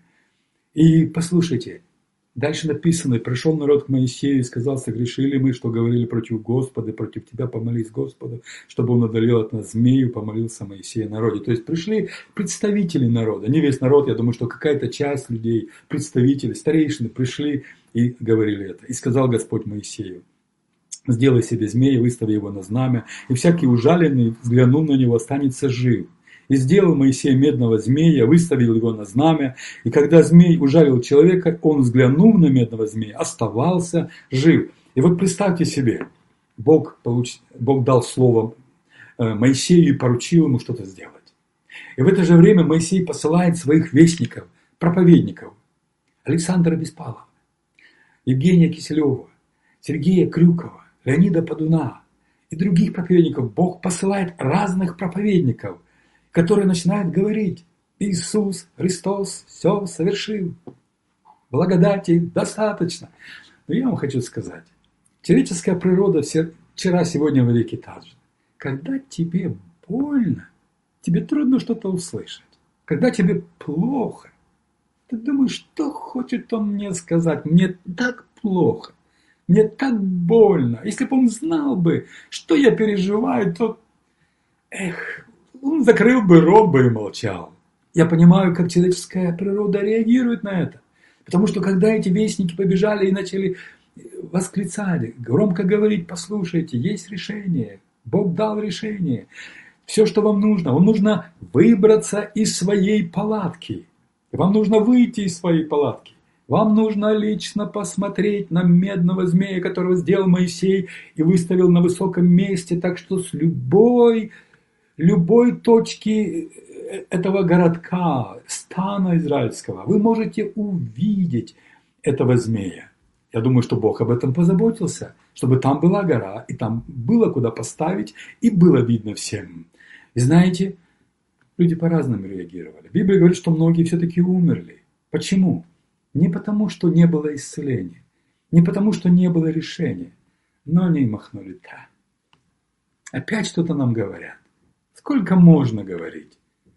И послушайте, дальше написано, и пришел народ к Моисею и сказал, согрешили мы, что говорили против Господа, против тебя помолись Господу, чтобы он одолел от нас змею, помолился Моисей о народе. То есть пришли представители народа, не весь народ, я думаю, что какая-то часть людей, представители, старейшины пришли и говорили это. И сказал Господь Моисею, сделай себе змея, выстави его на знамя, и всякий ужаленный, взглянув на него, останется жив. И сделал Моисей медного змея, выставил его на знамя, и когда змей ужалил человека, он, взглянув на медного змея, оставался жив. И вот представьте себе, Бог, получ... Бог дал слово Моисею и поручил ему что-то сделать. И в это же время Моисей посылает своих вестников, проповедников, Александра Беспалова, Евгения Киселева, Сергея Крюкова, Леонида Подуна и других проповедников. Бог посылает разных проповедников, которые начинают говорить, Иисус Христос все совершил, благодати достаточно. Но я вам хочу сказать, человеческая природа вчера, сегодня, во веки та же. Когда тебе больно, тебе трудно что-то услышать. Когда тебе плохо, ты думаешь, что хочет он мне сказать? Мне так плохо, мне так больно. Если бы он знал бы, что я переживаю, то, эх, он закрыл бы рот бы и молчал. Я понимаю, как человеческая природа реагирует на это. Потому что когда эти вестники побежали и начали восклицать, громко говорить, послушайте, есть решение. Бог дал решение. Все, что вам нужно. Вам нужно выбраться из своей палатки. Вам нужно выйти из своей палатки. Вам нужно лично посмотреть на медного змея, которого сделал Моисей и выставил на высоком месте, так что с любой... любой точки этого городка, стана израильского, вы можете увидеть этого змея. Я думаю, что Бог об этом позаботился, чтобы там была гора, и там было куда поставить, и было видно всем. И знаете, люди по-разному реагировали. Библия говорит, что многие все-таки умерли. Почему? Не потому, что не было исцеления, не потому, что не было решения, но они махнули «да». Опять что-то нам говорят. Сколько можно говорить?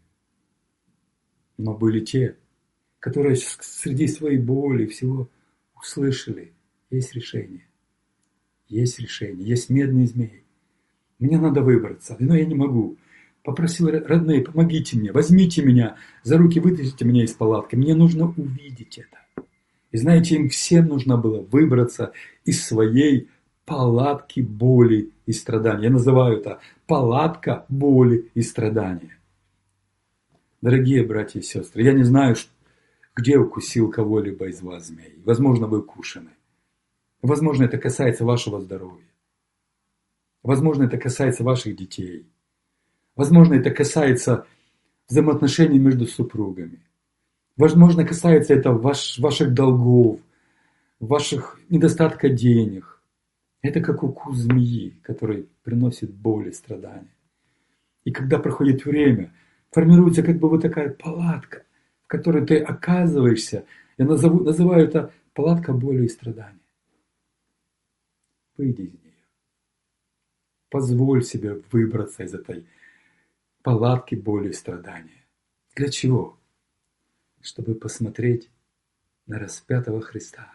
Но были те, которые среди своей боли всего услышали. Есть решение. Есть решение. Есть медный змей. Мне надо выбраться, но я не могу. Попросил родные, помогите мне, возьмите меня за руки, вытащите меня из палатки. Мне нужно увидеть это. И знаете, им всем нужно было выбраться из своей палатки боли и страдания. Я называю это палатка боли и страдания. Дорогие братья и сестры, я не знаю, где укусил кого-либо из вас змей. Возможно, вы укушены. Возможно, это касается вашего здоровья. Возможно, это касается ваших детей. Возможно, это касается взаимоотношений между супругами. Возможно, касается это ваш, ваших долгов, ваших недостатка денег. Это как укус змеи, который приносит боль и страдания. И когда проходит время, формируется как бы вот такая палатка, в которой ты оказываешься. Я назову, называю это палатка боли и страдания. Выйди из нее. Позволь себе выбраться из этой палатки боли и страдания. Для чего? Чтобы посмотреть на распятого Христа.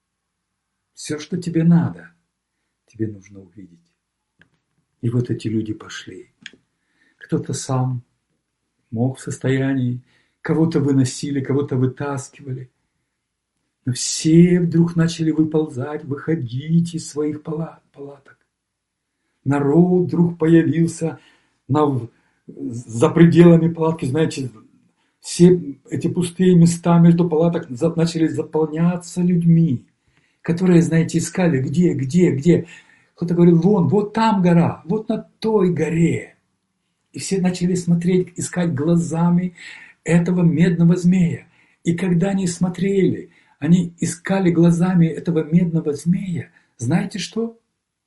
Все, что тебе надо, тебе нужно увидеть. И вот эти люди пошли. Кто-то сам мог в состоянии, кого-то выносили, кого-то вытаскивали. Но все вдруг начали выползать, выходить из своих палаток. Народ вдруг появился на, за пределами палатки, знаете, все эти пустые места между палаток начали заполняться людьми, которые, знаете, искали, где, где, где. Кто-то говорил, вон, вот там гора, вот на той горе. И все начали смотреть, искать глазами этого медного змея. И когда они смотрели, они искали глазами этого медного змея, знаете что?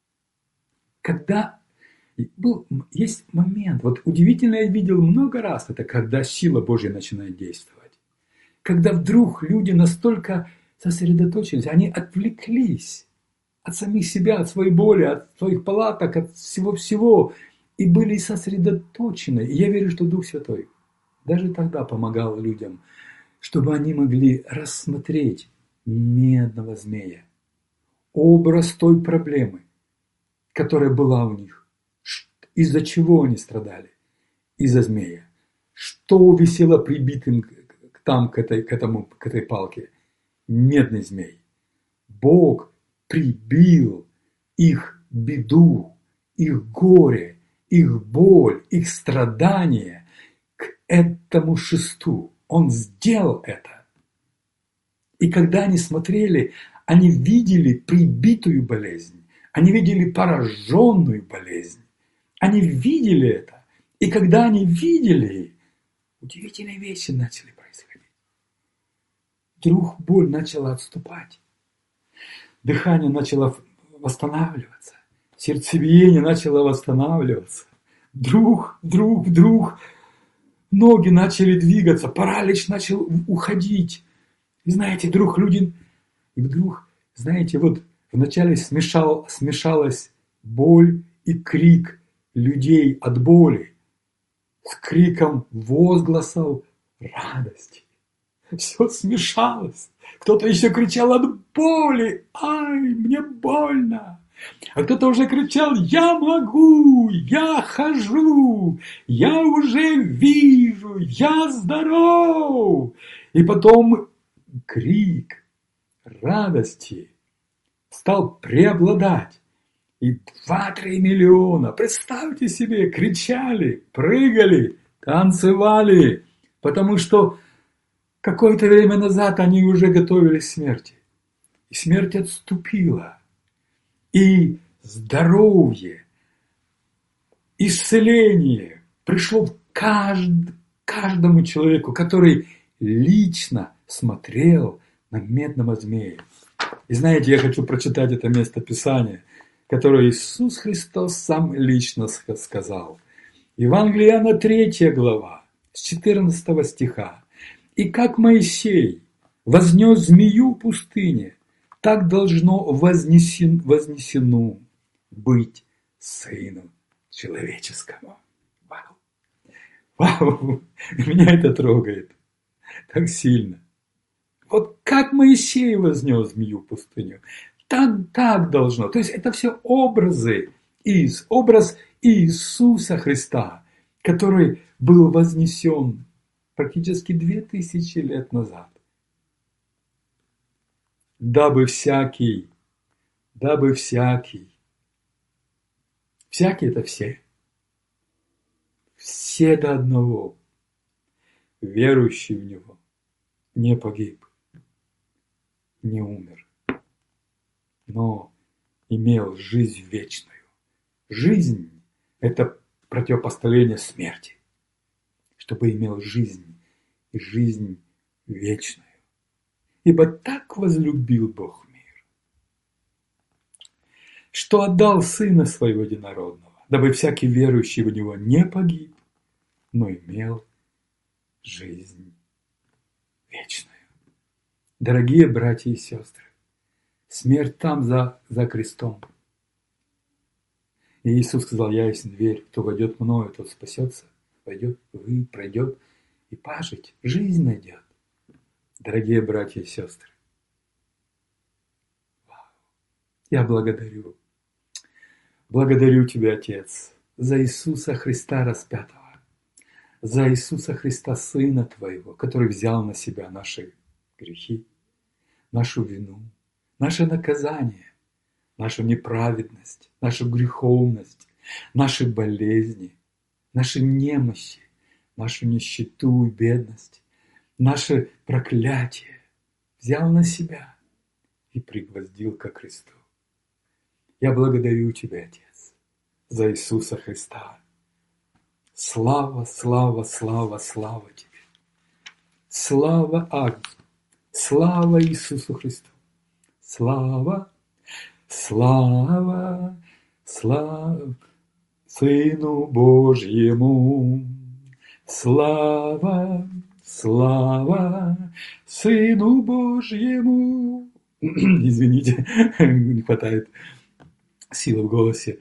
Когда был, есть момент, вот удивительно, я видел много раз, это когда сила Божья начинает действовать. Когда вдруг люди настолько сосредоточились, они отвлеклись от самих себя, от своей боли, от своих палаток, от всего-всего, и были сосредоточены. И я верю, что Дух Святой даже тогда помогал людям, чтобы они могли рассмотреть медного змея, образ той проблемы, которая была у них. Из-за чего они страдали? Из-за змея. Что висело прибитым там, к этой, к этому, к этой палке? Медный змей. Бог прибил их беду, их горе, их боль, их страдания к этому шесту. Он сделал это. И когда они смотрели, они видели прибитую болезнь, они видели пораженную болезнь. Они видели это. И когда они видели, удивительные вещи начали происходить. Вдруг боль начала отступать. Дыхание начало восстанавливаться. Сердцебиение начало восстанавливаться. Вдруг, вдруг, вдруг ноги начали двигаться. Паралич начал уходить. И знаете, вдруг люди... И вдруг, знаете, вот вначале смешал, смешалась боль и крик людей от боли с криком возгласов радости. Все смешалось. Кто-то еще кричал от боли. Ай, мне больно. А кто-то уже кричал, я могу, я хожу, я уже вижу, я здоров. И потом крик радости стал преобладать. И два-три миллиона, представьте себе, кричали, прыгали, танцевали, потому что какое-то время назад они уже готовились к смерти. И смерть отступила. И здоровье, исцеление пришло в кажд... каждому человеку, который лично смотрел на медного змея. И знаете, я хочу прочитать это место Писания, которое Иисус Христос сам лично сказал. Евангелие Иоанна третья глава, с четырнадцатого стиха. «И как Моисей вознес змею в пустыне, так должно вознесен, вознесено быть Сыну Человеческому». Вау! Вау! Меня это трогает так сильно. Вот как Моисей вознес змею в пустыню, так, так должно. То есть это все образы, из, образ Иисуса Христа, который был вознесен практически две тысячи лет назад. Дабы всякий, дабы всякий, всякий это все, все до одного, верующий в Него, не погиб, не умер, но имел жизнь вечную. Жизнь – это противопоставление смерти. чтобы имел жизнь и жизнь вечную. Ибо так возлюбил Бог мир, что отдал Сына Своего Единородного, дабы всякий верующий в Него не погиб, но имел жизнь вечную. Дорогие братья и сестры, смерть там за, за крестом. И Иисус сказал: я есть дверь, кто войдет мною, тот спасется, войдет, вы, пройдет и пажить, жизнь найдет. Дорогие братья и сестры, я благодарю, благодарю Тебя, Отец, за Иисуса Христа распятого, за Иисуса Христа, Сына Твоего, который взял на себя наши грехи, нашу вину, наше наказание, нашу неправедность, нашу греховность, наши болезни, наши немощи, нашу нищету и бедность, наше проклятие, взял на себя и пригвоздил ко кресту. Я благодарю Тебя, Отец, за Иисуса Христа. Слава, слава, слава, слава Тебе. Слава Агнцу, слава Иисусу Христу. Слава, слава, слава Сыну Божьему. Слава, слава Сыну Божьему. Извините, не хватает силы в голосе.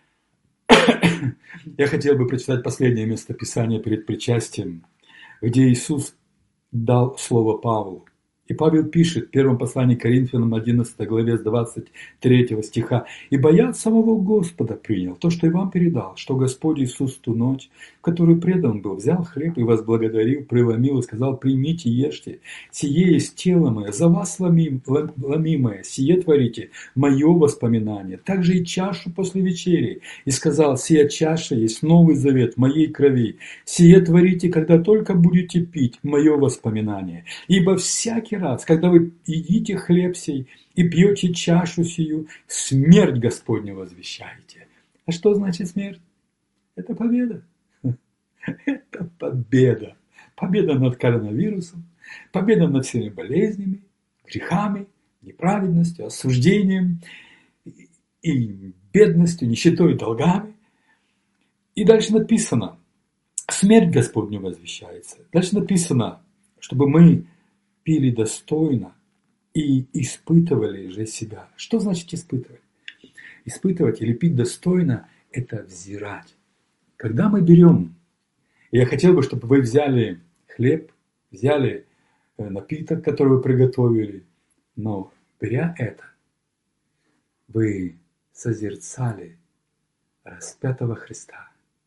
Я хотел бы прочитать последнее местописание перед причастием, где Иисус дал слово Павлу. И Павел пишет в первом послании к Коринфянам, одиннадцатой главе, с двадцать третьего стиха: «Ибо я от самого Господа принял то, что и вам передал, что Господь Иисус ту ночь, в которую предан был, взял хлеб и возблагодарил, преломил и сказал: примите, ешьте, сие есть тело мое, за вас ломим, ломимое, сие творите, мое воспоминание. Также и чашу после вечери, и сказал: сия чаша есть новый завет моей крови, сие творите, когда только будете пить, мое воспоминание. Ибо всякий раз, когда вы едите хлеб сей и пьете чашу сию, смерть Господню возвещаете». А что значит смерть? Это победа. Это победа. Победа над коронавирусом, победа над всеми болезнями, грехами, неправедностью, осуждением и бедностью, нищетой и долгами. И дальше написано: смерть Господню возвещается. Дальше написано, чтобы мы пили достойно и испытывали же себя. Что значит испытывать? Испытывать или пить достойно – это взирать. Когда мы берем, и я хотел бы, чтобы вы взяли хлеб, взяли напиток, который вы приготовили, но беря это, вы созерцали распятого Христа,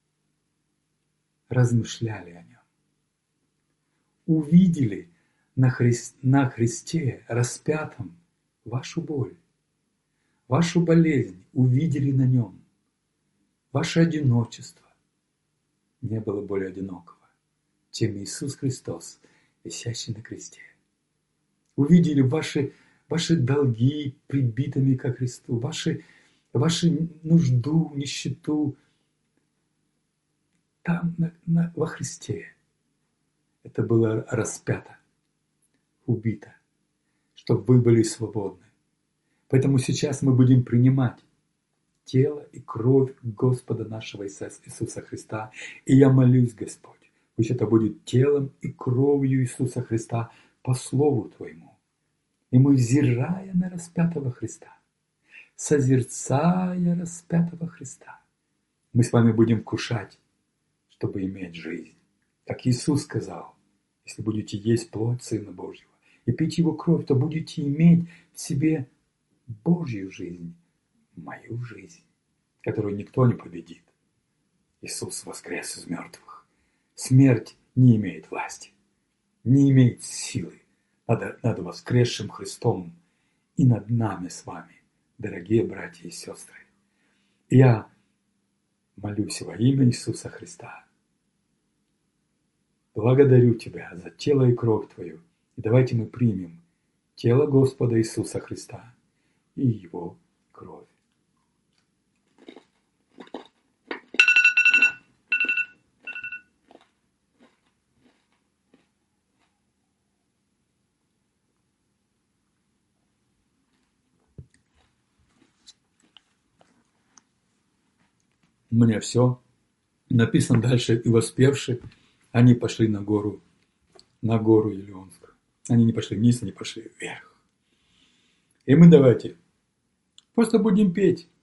размышляли о нем, увидели на, Христ, на Христе распятом вашу боль, вашу болезнь, увидели на нем ваше одиночество. Не было более одинокого, чем Иисус Христос, висящий на кресте. Увидели ваши, ваши долги прибитыми ко Христу, ваши, ваши нужду, нищету там, на, на, во Христе. Это было распято, убито, чтобы вы были свободны. Поэтому сейчас мы будем принимать тело и кровь Господа нашего Иисуса Христа. И я молюсь, Господь, пусть это будет телом и кровью Иисуса Христа по Слову Твоему. И мы, взирая на распятого Христа, созерцая распятого Христа, мы с вами будем кушать, чтобы иметь жизнь. Как Иисус сказал: если будете есть плоть Сына Божьего и пить Его кровь, то будете иметь в себе Божью жизнь, мою жизнь, которую никто не победит. Иисус воскрес из мертвых. Смерть не имеет власти, не имеет силы над, над воскресшим Христом и над нами с вами, дорогие братья и сестры. Я молюсь во имя Иисуса Христа. Благодарю Тебя за тело и кровь Твою. И давайте мы примем тело Господа Иисуса Христа и Его кровь. У меня все. Написано дальше, и воспевши, они пошли на гору, на гору Елеонскую. Они не пошли вниз, они пошли вверх. И мы давайте просто будем петь.